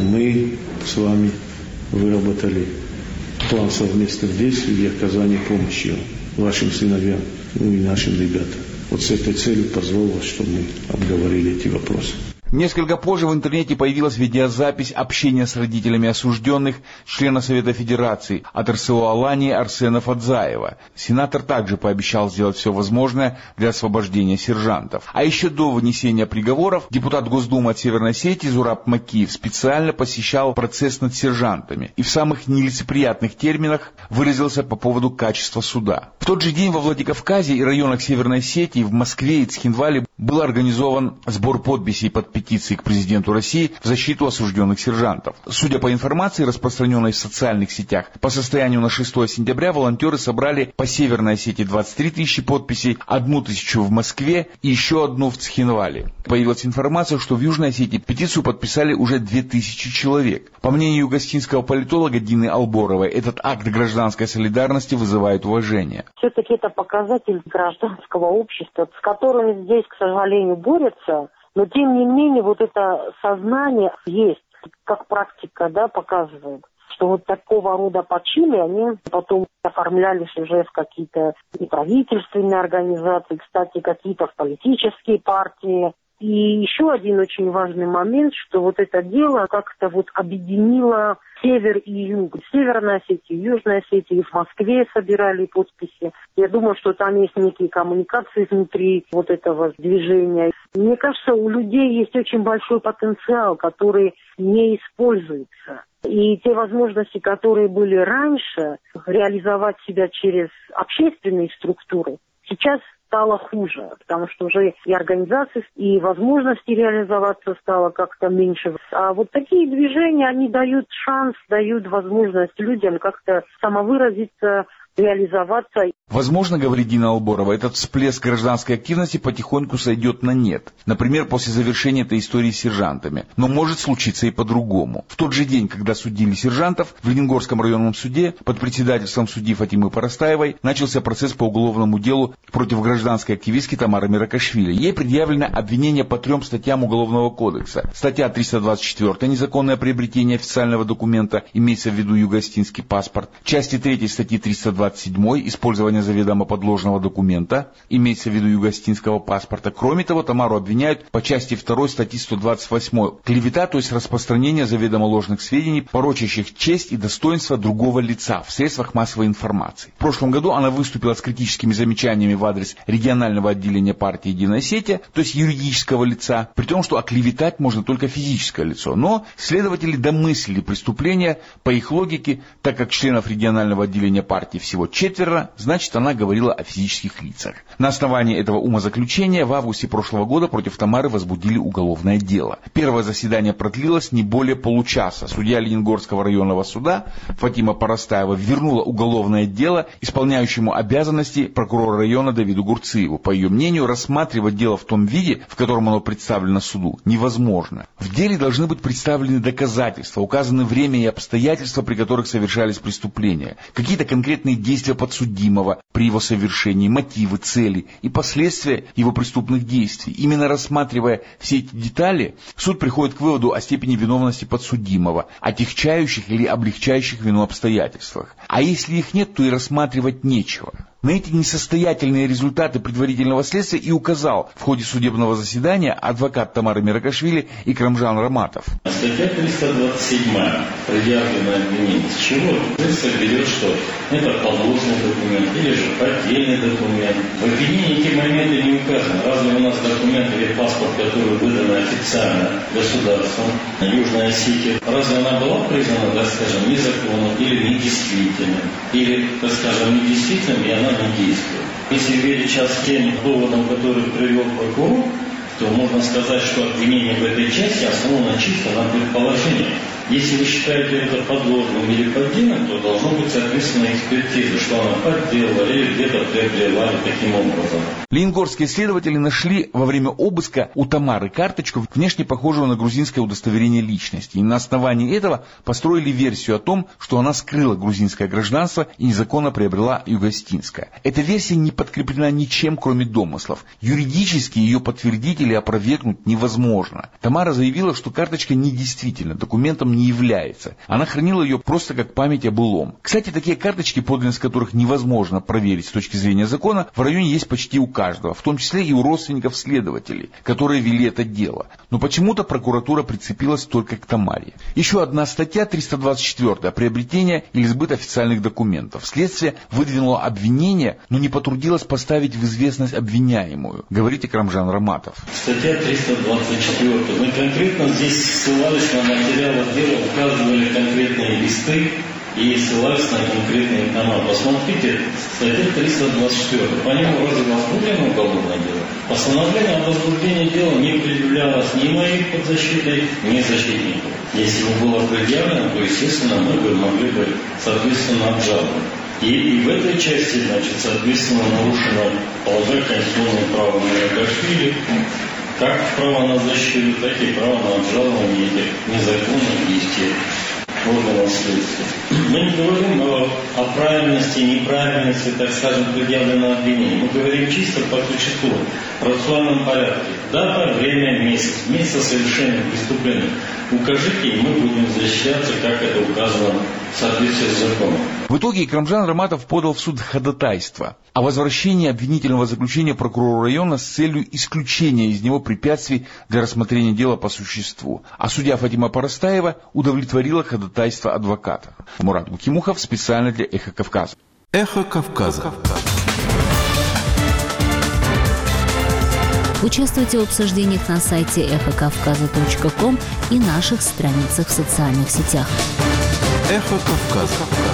мы с вами выработали план совместных действий и оказания помощи вашим сыновьям, и нашим ребятам. Вот с этой целью позволило, чтобы мы обговорили эти вопросы. Несколько позже в интернете появилась видеозапись общения с родителями осужденных члена Совета Федерации от РСО Алании Арсена Фадзаева. Сенатор также пообещал сделать все возможное для освобождения сержантов. А еще до вынесения приговоров депутат Госдумы от Северной Осетии Зураб Макиев специально посещал процесс над сержантами и в самых нелицеприятных терминах выразился по поводу качества суда. В тот же день во Владикавказе и районах Северной Осетии, в Москве и Цхинвале был организован сбор подписей под петиции к президенту России в защиту осужденных сержантов. Судя по информации, распространенной в социальных сетях, по состоянию на 6 сентября волонтеры собрали по Северной Осетии 23 тысячи подписей, 1 тысячу в Москве и еще одну в Цхинвале. Появилась информация, что в Южной Осетии петицию подписали уже 2000 человек. По мнению югостинского политолога Дины Алборовой, этот акт гражданской солидарности вызывает уважение. Все-таки это показатель гражданского общества, с которым здесь, к сожалению, борются. Но, тем не менее, вот это сознание есть, как практика, да, показывает, что вот такого рода почины, они потом оформлялись уже в какие-то неправительственные организации, кстати, какие-то в политические партии. И еще один очень важный момент, что вот это дело как-то вот объединило север и юг. Северная Осетия, Южная Осетия, и в Москве собирали подписи. Я думаю, что там есть некие коммуникации внутри вот этого движения. Мне кажется, у людей есть очень большой потенциал, который не используется. И те возможности, которые были раньше, реализовать себя через общественные структуры, сейчас стало хуже, потому что уже и организации, и возможности реализоваться стало как-то меньше. А вот такие движения, они дают шанс, дают возможность людям как-то самовыразиться, реализоваться. Возможно, говорит Дина Алборова, этот всплеск гражданской активности потихоньку сойдет на нет. Например, после завершения этой истории с сержантами. Но может случиться и по-другому. В тот же день, когда судили сержантов, в Лениногорском районном суде под председательством судьи Фатимы Парастаевой начался процесс по уголовному делу против гражданской активистки Тамары Миракашвили. Ей предъявлено обвинение по 3 статьям Уголовного кодекса. Статья 324 «Незаконное приобретение официального документа», имеется в виду югостинский паспорт. Части 3 статьи 325 327 использование заведомо подложного документа, имеется в виду югостинского паспорта. Кроме того, Тамару обвиняют по части 2 статьи 128 клевета, то есть распространение заведомо ложных сведений, порочащих честь и достоинство другого лица в средствах массовой информации. В прошлом году она выступила с критическими замечаниями в адрес регионального отделения партии «Единая Осетия», то есть юридического лица, при том, что оклеветать можно только физическое лицо. Но следователи домыслили преступление по их логике, так как членов регионального отделения партии всего 4, значит, она говорила о физических лицах. На основании этого умозаключения в августе прошлого года против Тамары возбудили уголовное дело. Первое заседание продлилось не более получаса. Судья Ленингорского районного суда Фатима Парастаева вернула уголовное дело исполняющему обязанности прокурора района Давиду Гурциеву. По ее мнению, рассматривать дело в том виде, в котором оно представлено суду, невозможно. В деле должны быть представлены доказательства, указаны время и обстоятельства, при которых совершались преступления, какие-то конкретные действия подсудимого при его совершении, мотивы, цели и последствия его преступных действий. Именно рассматривая все эти детали, суд приходит к выводу о степени виновности подсудимого, отягчающих или облегчающих вину обстоятельствах. А если их нет, то и рассматривать нечего. На эти несостоятельные результаты предварительного следствия и указал в ходе судебного заседания адвокат Тамары Миракашвили Икрамжан Раматов. Статья 327, предъявленное обвинение, с чего следствие берет, что это подложный документ или же поддельный документ. В обвинении эти моменты не указаны. Разве у нас документ или паспорт, который выдан официально государством Южной Осетии, разве она была признана, так скажем, незаконной или недействительной? Или, так скажем, недействительной, и она не действует. Если верить сейчас тем доводам, которые привел прокурор, то можно сказать, что обвинение в этой части основано чисто на предположении. Если вы считаете это подложным или поддельным, то должно быть соответственно экспертиза, что она подделала или где-то приобрела таким образом. Ленингорские следователи нашли во время обыска у Тамары карточку, внешне похожую на грузинское удостоверение личности. И на основании этого построили версию о том, что она скрыла грузинское гражданство и незаконно приобрела югостинское. Эта версия не подкреплена ничем, кроме домыслов. Юридически ее подтвердить или опровергнуть невозможно. Тамара заявила, что карточка недействительна, документом не является. Она хранила ее просто как память о былом. Кстати, такие карточки, подлинность которых невозможно проверить с точки зрения закона, в районе есть почти у каждого, в том числе и у родственников следователей, которые вели это дело. Но почему-то прокуратура прицепилась только к Тамаре. Еще одна статья, 324, приобретение или сбыт официальных документов. Следствие выдвинуло обвинение, но не потрудилось поставить в известность обвиняемую, говорит Икрамжан Раматов. Статья 324. Мы конкретно здесь ссылались на материалы дела, указывали конкретные листы и ссылались на конкретные дома. Посмотрите, статья 324. По нему разве возбуждено уголовное дело? Постановление о возбуждении дела не предъявлялось ни моей подзащитой, ни защитнику. Если бы было предъявлено, то, естественно, мы бы могли бы, соответственно, обжаловать. И в этой части, значит, соответственно, нарушено положение конституционного права Миракашвили, как право на защиту, так и право на обжалование этих незаконных действий органов следствия. Мы не говорим о правильности, неправильности, так скажем, предъявленного обвинения. Мы говорим чисто по существу, в процессуальном порядке. Дата, время, место совершения преступления. Укажите, и мы будем защищаться, как это указано в соответствии с законом. В итоге Икрамжан Раматов подал в суд ходатайство о возвращении обвинительного заключения прокурора района с целью исключения из него препятствий для рассмотрения дела по существу. А судья Фатима Парастаева удовлетворила ходатайство адвоката. Мурат Гукимухов специально для «Эхо Кавказа». «Эхо Кавказа». Участвуйте в обсуждениях на сайте эхокавказа.ком и наших страницах в социальных сетях. «Эхо Кавказа».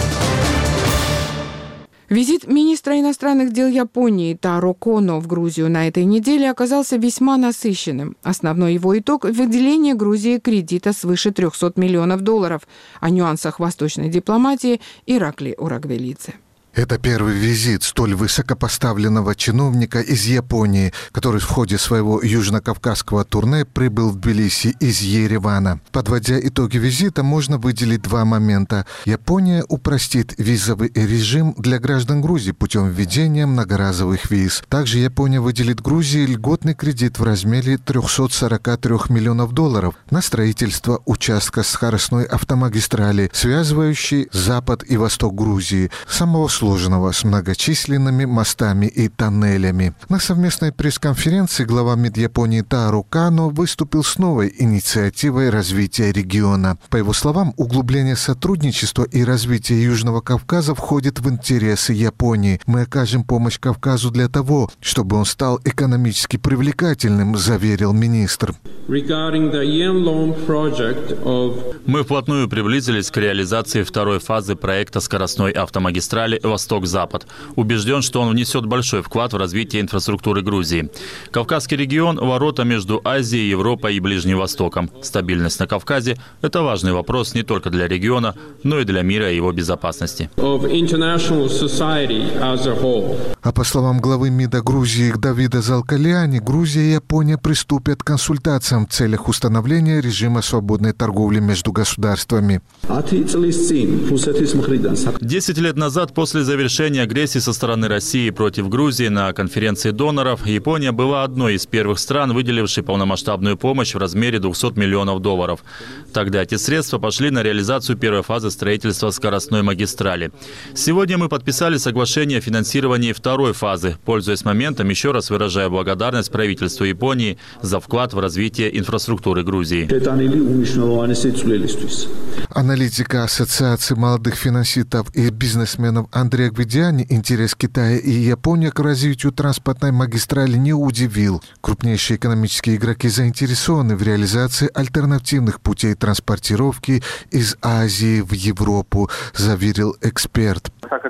Визит министра иностранных дел Японии Таро Коно в Грузию на этой неделе оказался весьма насыщенным. Основной его итог – выделение Грузии кредита свыше $300 миллионов. О нюансах восточной дипломатии Иракли Урагвелидзе. Это первый визит столь высокопоставленного чиновника из Японии, который в ходе своего южнокавказского турне прибыл в Тбилиси из Еревана. Подводя итоги визита, можно выделить два момента. Япония упростит визовый режим для граждан Грузии путем введения многоразовых виз. Также Япония выделит Грузии льготный кредит в размере $343 миллионов на строительство участка скоростной автомагистрали, связывающей запад и восток Грузии. Самого сложного с многочисленными мостами и тоннелями. На совместной пресс-конференции глава МИД Японии Тааро Кано выступил с новой инициативой развития региона. По его словам, углубление сотрудничества и развитие Южного Кавказа входит в интересы Японии. Мы окажем помощь Кавказу для того, чтобы он стал экономически привлекательным, заверил министр. Мы вплотную приблизились к реализации второй фазы проекта скоростной автомагистрали «Восток-Запад». Убежден, что он внесет большой вклад в развитие инфраструктуры Грузии. Кавказский регион – ворота между Азией, Европой и Ближним Востоком. Стабильность на Кавказе – это важный вопрос не только для региона, но и для мира и его безопасности. А по словам главы МИДа Грузии Давида Залкаляни, Грузия и Япония приступят к консультациям в целях установления режима свободной торговли между государствами. 10 лет назад, после завершения агрессии со стороны России против Грузии на конференции доноров, Япония была одной из первых стран, выделившей полномасштабную помощь в размере $200 миллионов. Тогда эти средства пошли на реализацию первой фазы строительства скоростной магистрали. Сегодня мы подписали соглашение о финансировании второй фазы. Пользуясь моментом, еще раз выражаю благодарность правительству Японии за вклад в развитие инфраструктуры Грузии. Аналитика Ассоциации молодых финансистов и бизнесменов Андрей Гвидиани интерес Китая и Японии к развитию транспортной магистрали не удивил. Крупнейшие экономические игроки заинтересованы в реализации альтернативных путей транспортировки из Азии в Европу, заверил эксперт.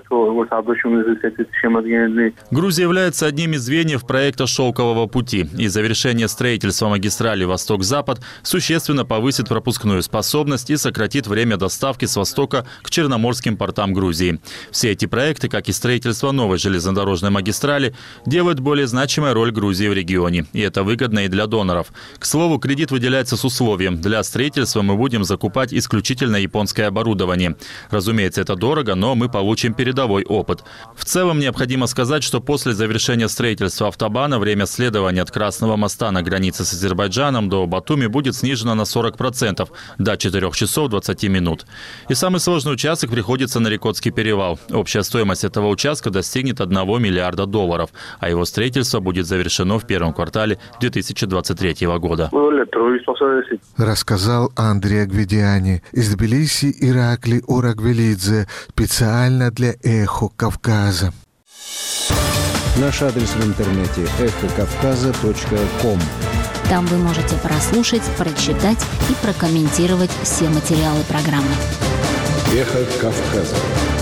Грузия является одним из звеньев проекта «Шелкового пути», и завершение строительства магистрали «Восток-Запад» существенно повысит пропускную способность и сократит время доставки с востока к черноморским портам Грузии. Все эти проекты, как и строительство новой железнодорожной магистрали, делают более значимую роль Грузии в регионе. И это выгодно и для доноров. К слову, кредит выделяется с условием: для строительства мы будем закупать исключительно японское оборудование. Разумеется, это дорого, но мы получим передовой опыт. В целом необходимо сказать, что после завершения строительства автобана время следования от Красного моста на границе с Азербайджаном до Батуми будет снижено на 40%, до 4 часов 20 минут. И самый сложный участок приходится на Рикотский перевал. Общая стоимость этого участка достигнет $1 миллиарда, а его строительство будет завершено в первом квартале 2023 года. Рассказал Андрей Гвидиани. Из Тбилиси Иракли Урагвелидзе. Специально для «Эхо Кавказа». Наш адрес в интернете эхокавказа.ком. Там вы можете прослушать, прочитать и прокомментировать все материалы программы. Эхо Кавказа.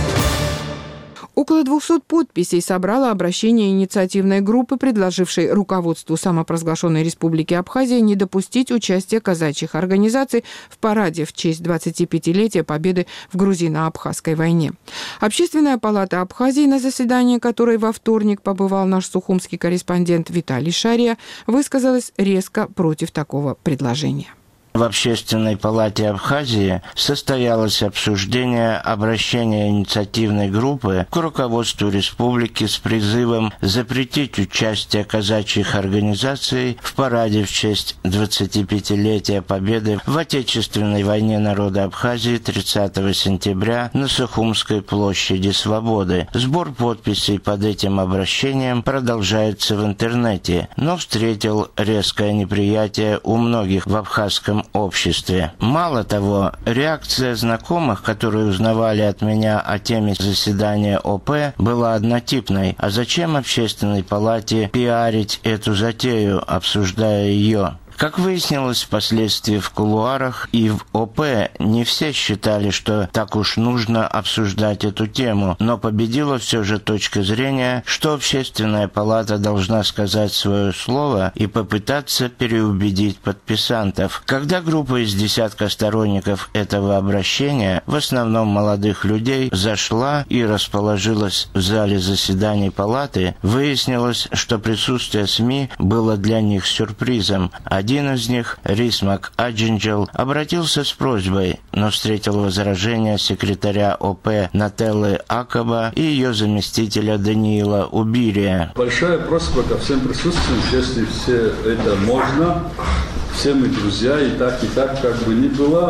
Около 200 подписей собрало обращение инициативной группы, предложившей руководству самопровозглашенной Республики Абхазия не допустить участия казачьих организаций в параде в честь 25-летия победы в грузино-абхазской войне. Общественная палата Абхазии, на заседании которой во вторник побывал наш сухумский корреспондент Виталий Шария, высказалась резко против такого предложения. В Общественной палате Абхазии состоялось обсуждение обращения инициативной группы к руководству республики с призывом запретить участие казачьих организаций в параде в честь 25-летия победы в Отечественной войне народа Абхазии 30 сентября на Сухумской площади Свободы. Сбор подписей под этим обращением продолжается в интернете, но встретил резкое неприятие у многих в абхазском обществе. Мало того, реакция знакомых, которые узнавали от меня о теме заседания ОП, была однотипной. А зачем Общественной палате пиарить эту затею, обсуждая ее? Как выяснилось впоследствии в кулуарах и в ОП, не все считали, что так уж нужно обсуждать эту тему, но победила все же точка зрения, что Общественная палата должна сказать свое слово и попытаться переубедить подписантов. Когда группа из десятка сторонников этого обращения, в основном молодых людей, зашла и расположилась в зале заседаний палаты, выяснилось, что присутствие СМИ было для них сюрпризом. Один из них, Рисмак Аджинджел, обратился с просьбой, но встретил возражения секретаря ОП Нателлы Акаба и ее заместителя Даниила Убирия. Большая просьба ко всем присутствующим, если все это можно, все мы друзья, и так как бы ни было,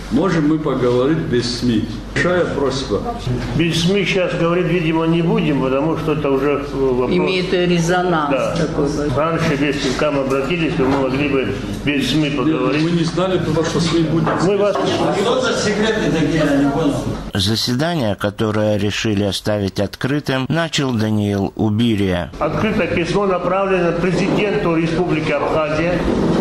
можем мы поговорить без СМИ. Большая просьба. Без СМИ сейчас говорить, видимо, не будем, потому что это уже вопрос... Имеет резонанс. Да. Такой. Раньше, если к нам обратились, то мы могли бы без СМИ поговорить. Мы не знали, что СМИ будет. Мы вас... Что за секреты такие, я не понял. Заседание, которое решили оставить открытым, начал Даниил Убирия. Открытое письмо направлено президенту Республики Абхазия,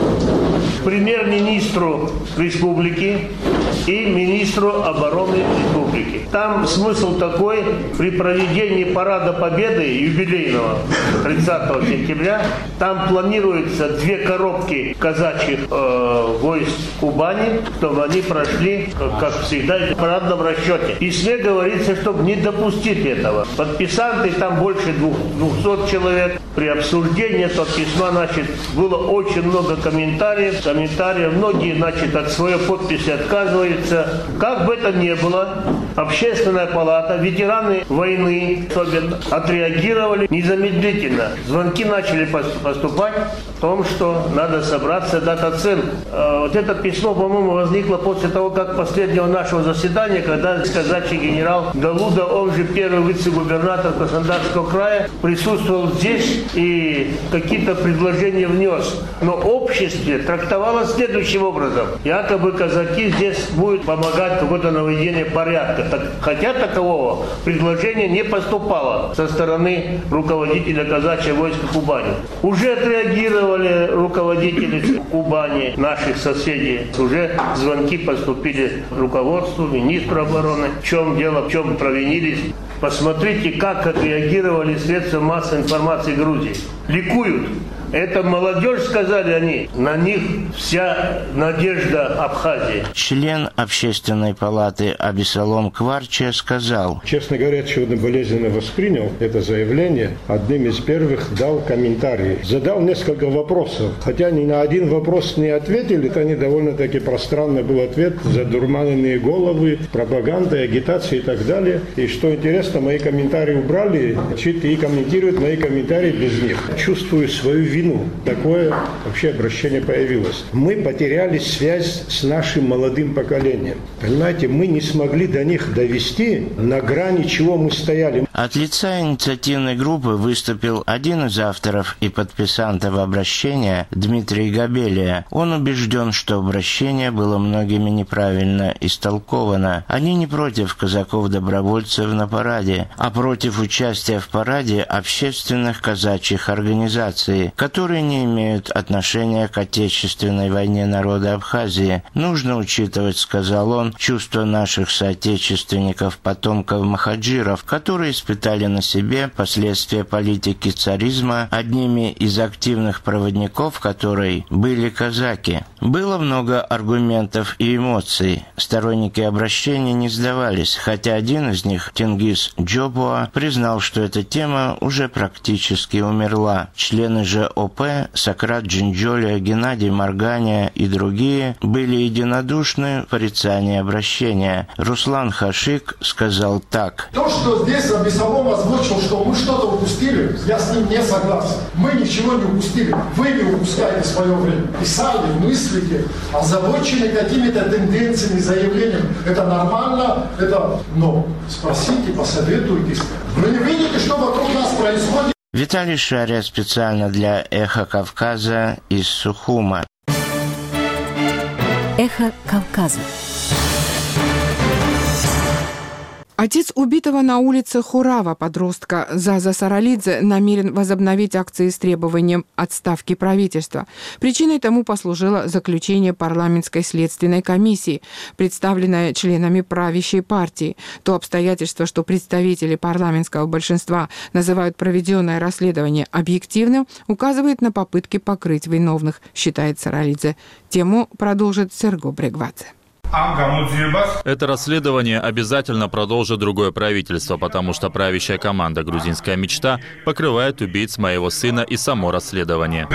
премьер-министру республики и министру обороны республики. Там смысл такой: при проведении Парада Победы юбилейного 30 сентября там планируется 2 коробки казачьих войск Кубани, чтобы они прошли, как всегда, в парадном расчете. В письме говорится, чтобы не допустить этого. Подписанты там больше 200 человек. При обсуждении этого письма, было очень много комментариев. Многие, от своей подписи отказываются. Как бы это ни было, Общественная палата, ветераны войны особенно, отреагировали незамедлительно. Звонки начали поступать о том, что надо собраться, дать оценку. Вот это письмо, по-моему, возникло после того, как последнего нашего заседания, когда казачий генерал Галуда, он же первый вице-губернатор Краснодарского края, присутствовал здесь и какие-то предложения внес. Но обществе трактовалось следующим образом: якобы казаки здесь будут помогать какое-то наведение порядка. Хотя такового предложения не поступало со стороны руководителя казачьего войска Кубани. Уже отреагировали руководители Кубани, наших соседей. Уже звонки поступили руководству, министру обороны. В чем дело, в чем провинились. Посмотрите, как отреагировали средства массовой информации Грузии. Ликуют. Это молодежь, сказали они, на них вся надежда Абхазии. Член Общественной палаты Абисалом Кварча сказал: честно говоря, сегодня болезненно воспринял это заявление. Одним из первых дал комментарий. Задал несколько вопросов. Хотя ни на один вопрос не ответили, это не довольно-таки пространный был ответ. Задурманенные головы, пропаганда, агитация и так далее. И что интересно, мои комментарии убрали, и комментируют мои комментарии без них. Чувствую свою вину. Такое вообще обращение появилось. Мы потеряли связь с нашим молодым поколением. Понимаете, мы не смогли до них довести, на грани чего мы стояли. От лица инициативной группы выступил один из авторов и подписантов обращения Дмитрий Габелия. Он убежден, что обращение было многими неправильно истолковано. Они не против казаков-добровольцев на параде, а против участия в параде общественных казачьих организаций, которые не имеют отношения к Отечественной войне народа Абхазии. Нужно учитывать, сказал он, чувства наших соотечественников, потомков махаджиров, которые испытали на себе последствия политики царизма, одними из активных проводников которой были казаки. Было много аргументов и эмоций. Сторонники обращения не сдавались, хотя один из них, Тенгиз Джобуа, признал, что эта тема уже практически умерла. Члены же ОП Сократ Джинджоли, Геннадий Марганя и другие были единодушны в порицании обращения. Руслан Хашик сказал так: то, что здесь Абисалом озвучил, что мы что-то упустили, я с ним не согласен. Мы ничего не упустили. Вы не упускаете свое время. Писали, мыслите, озабочены какими-то тенденциями, заявлениями. Это нормально, но спросите, посоветуйтесь. Вы не видите, что вокруг нас происходит? Виталий Шария специально для «Эхо Кавказа» из Сухума. «Эхо Кавказа». Отец убитого на улице Хурава подростка Заза Саралидзе намерен возобновить акции с требованием отставки правительства. Причиной тому послужило заключение парламентской следственной комиссии, представленное членами правящей партии. То обстоятельство, что представители парламентского большинства называют проведенное расследование объективным, указывает на попытки покрыть виновных, считает Саралидзе. Тему продолжит Серго Брегвадзе. Это расследование обязательно продолжит другое правительство, потому что правящая команда «Грузинская мечта» покрывает убийц моего сына и само расследование.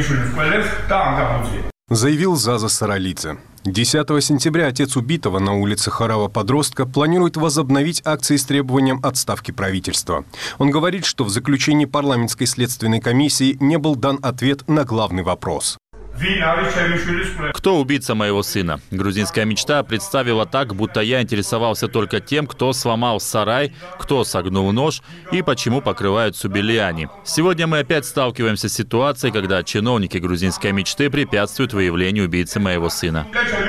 Заявил Заза Саралидзе. 10 сентября отец убитого на улице Хурава подростка планирует возобновить акции с требованием отставки правительства. Он говорит, что в заключении парламентской следственной комиссии не был дан ответ на главный вопрос. Кто убийца моего сына? Грузинская мечта представила так, будто я интересовался только тем, кто сломал сарай, кто согнул нож и почему покрывают Субелиани. Сегодня мы опять сталкиваемся с ситуацией, когда чиновники грузинской мечты препятствуют выявлению убийцы моего сына.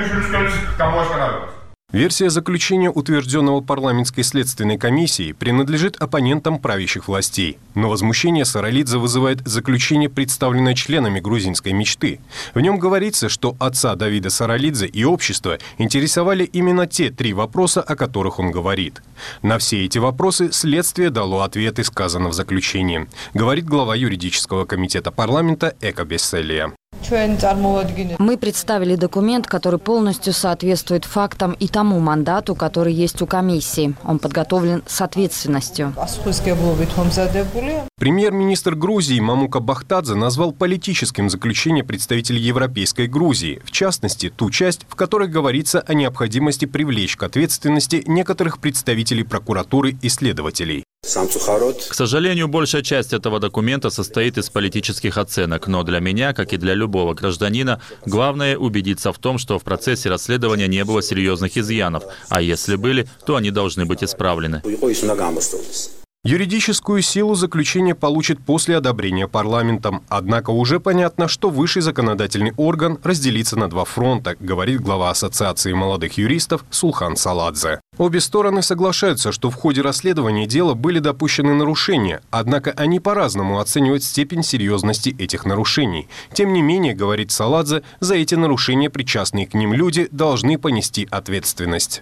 Версия заключения, утвержденного парламентской следственной комиссией, принадлежит оппонентам правящих властей. Но возмущение Саралидзе вызывает заключение, представленное членами грузинской мечты. В нем говорится, что отца Давида Саралидзе и общество интересовали именно те 3 вопроса, о которых он говорит. На все эти вопросы следствие дало ответы, сказано в заключении, говорит глава юридического комитета парламента Эка Бесселия. Мы представили документ, который полностью соответствует фактам и тому мандату, который есть у комиссии. Он подготовлен с ответственностью. Премьер-министр Грузии Мамука Бахтадзе назвал политическим заключение представителей Европейской Грузии, в частности, ту часть, в которой говорится о необходимости привлечь к ответственности некоторых представителей прокуратуры и следователей. К сожалению, большая часть этого документа состоит из политических оценок, но для меня, как и для любого гражданина, главное убедиться в том, что в процессе расследования не было серьезных изъянов, а если были, то они должны быть исправлены. Юридическую силу заключение получит после одобрения парламентом. Однако уже понятно, что высший законодательный орган разделится на 2 фронта, говорит глава Ассоциации молодых юристов Сулхан Саладзе. Обе стороны соглашаются, что в ходе расследования дела были допущены нарушения, однако они по-разному оценивают степень серьезности этих нарушений. Тем не менее, говорит Саладзе, за эти нарушения причастные к ним люди должны понести ответственность.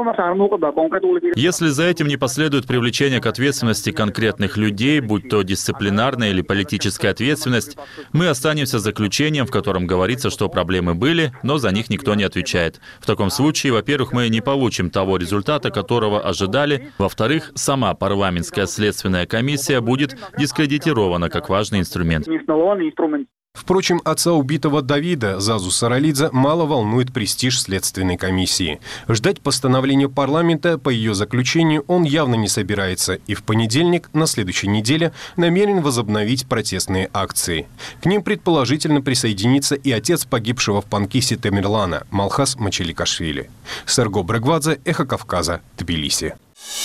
Если за этим не последует привлечение к ответственности конкретных людей, будь то дисциплинарная или политическая ответственность, мы останемся с заключением, в котором говорится, что проблемы были, но за них никто не отвечает. В таком случае, во-первых, мы не получим того результата, которого ожидали. Во-вторых, сама парламентская следственная комиссия будет дискредитирована как важный инструмент. Впрочем, отца убитого Давида, Зазу Саралидзе, мало волнует престиж следственной комиссии. Ждать постановления парламента по ее заключению он явно не собирается и в понедельник, на следующей неделе, намерен возобновить протестные акции. К ним предположительно присоединится и отец погибшего в Панкисе Темирлана, Малхас Мачеликашвили. Серго Брегвадзе, Эхо Кавказа, Тбилиси.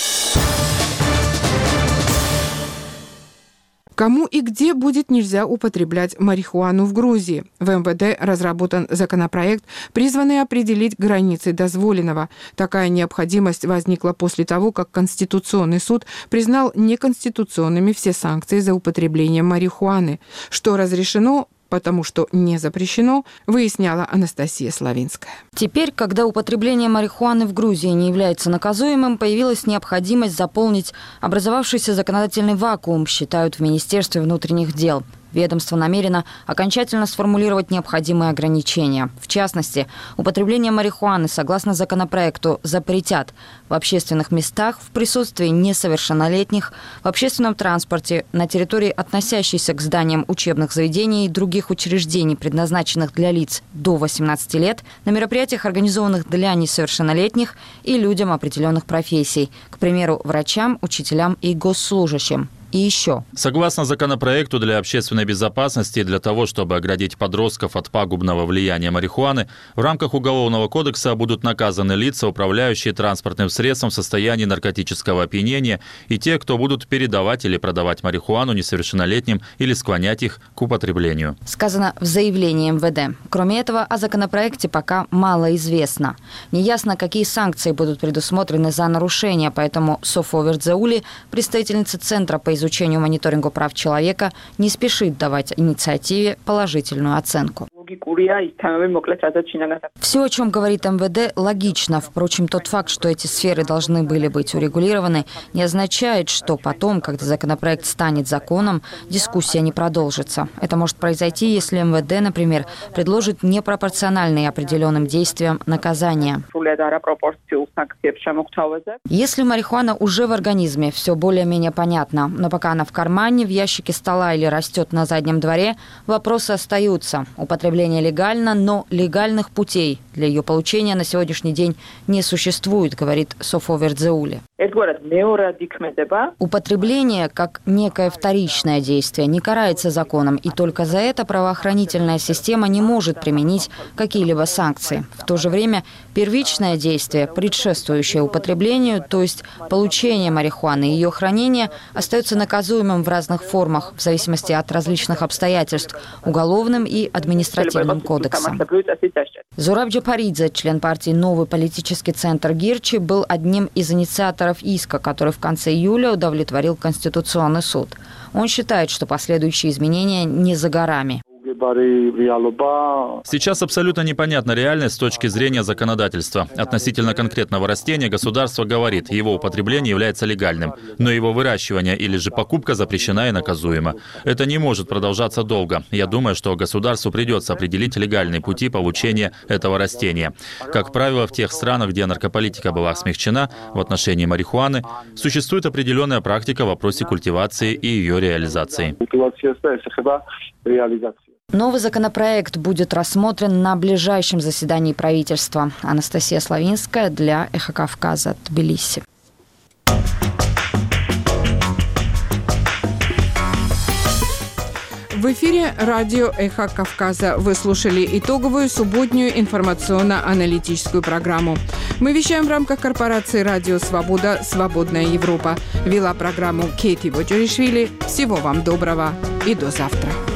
Кому и где будет нельзя употреблять марихуану в Грузии? В МВД разработан законопроект, призванный определить границы дозволенного. Такая необходимость возникла после того, как Конституционный суд признал неконституционными все санкции за употребление марихуаны. Что разрешено, потому что не запрещено, выясняла Анастасия Славинская. Теперь, когда употребление марихуаны в Грузии не является наказуемым, появилась необходимость заполнить образовавшийся законодательный вакуум, считают в Министерстве внутренних дел. Ведомство намерено окончательно сформулировать необходимые ограничения. В частности, употребление марихуаны, согласно законопроекту, запретят в общественных местах, в присутствии несовершеннолетних, в общественном транспорте, на территории, относящейся к зданиям учебных заведений и других учреждений, предназначенных для лиц до 18 лет, на мероприятиях, организованных для несовершеннолетних и людям определенных профессий, к примеру, врачам, учителям и госслужащим. И еще. Согласно законопроекту, для общественной безопасности и для того, чтобы оградить подростков от пагубного влияния марихуаны, в рамках Уголовного кодекса будут наказаны лица, управляющие транспортным средством в состоянии наркотического опьянения, и те, кто будут передавать или продавать марихуану несовершеннолетним или склонять их к употреблению. Сказано в заявлении МВД. Кроме этого, о законопроекте пока мало известно. Неясно, какие санкции будут предусмотрены за нарушение, поэтому Софо Вердзеули, представительница Центра по изучению мониторингу прав человека, не спешит давать инициативе положительную оценку. Все, о чем говорит МВД, логично. Впрочем, тот факт, что эти сферы должны были быть урегулированы, не означает, что потом, когда законопроект станет законом, дискуссия не продолжится. Это может произойти, если МВД, например, предложит непропорциональные определенным действиям наказания. Если марихуана уже в организме, все более-менее понятно. Но пока она в кармане, в ящике стола или растет на заднем дворе, вопросы остаются. Употребление легально, но легальных путей для ее получения на сегодняшний день не существует, говорит Софо Вердзеуле. Употребление как некое вторичное действие не карается законом, и только за это правоохранительная система не может применить какие-либо санкции. В то же время первичное действие, предшествующее употреблению, то есть получение марихуаны и ее хранение, остается наказуемым в разных формах в зависимости от различных обстоятельств, уголовным и административным кодексом. Зураб Джапаридзе, член партии «Новый политический центр Гирчи», был одним из инициаторов иска, который в конце июля удовлетворил Конституционный суд. Он считает, что последующие изменения не за горами. Сейчас абсолютно непонятна реальность с точки зрения законодательства. Относительно конкретного растения государство говорит, его употребление является легальным, но его выращивание или же покупка запрещена и наказуема. Это не может продолжаться долго. Я думаю, что государству придется определить легальные пути получения этого растения. Как правило, в тех странах, где наркополитика была смягчена в отношении марихуаны, существует определенная практика в вопросе культивации и ее реализации. Новый законопроект будет рассмотрен на ближайшем заседании правительства. Анастасия Славинская для «Эхо Кавказа», Тбилиси. В эфире радио «Эхо Кавказа». Вы слушали итоговую субботнюю информационно-аналитическую программу. Мы вещаем в рамках корпорации «Радио Свобода. Свободная Европа». Вела программу Кейти Боджоришвили. Всего вам доброго и до завтра.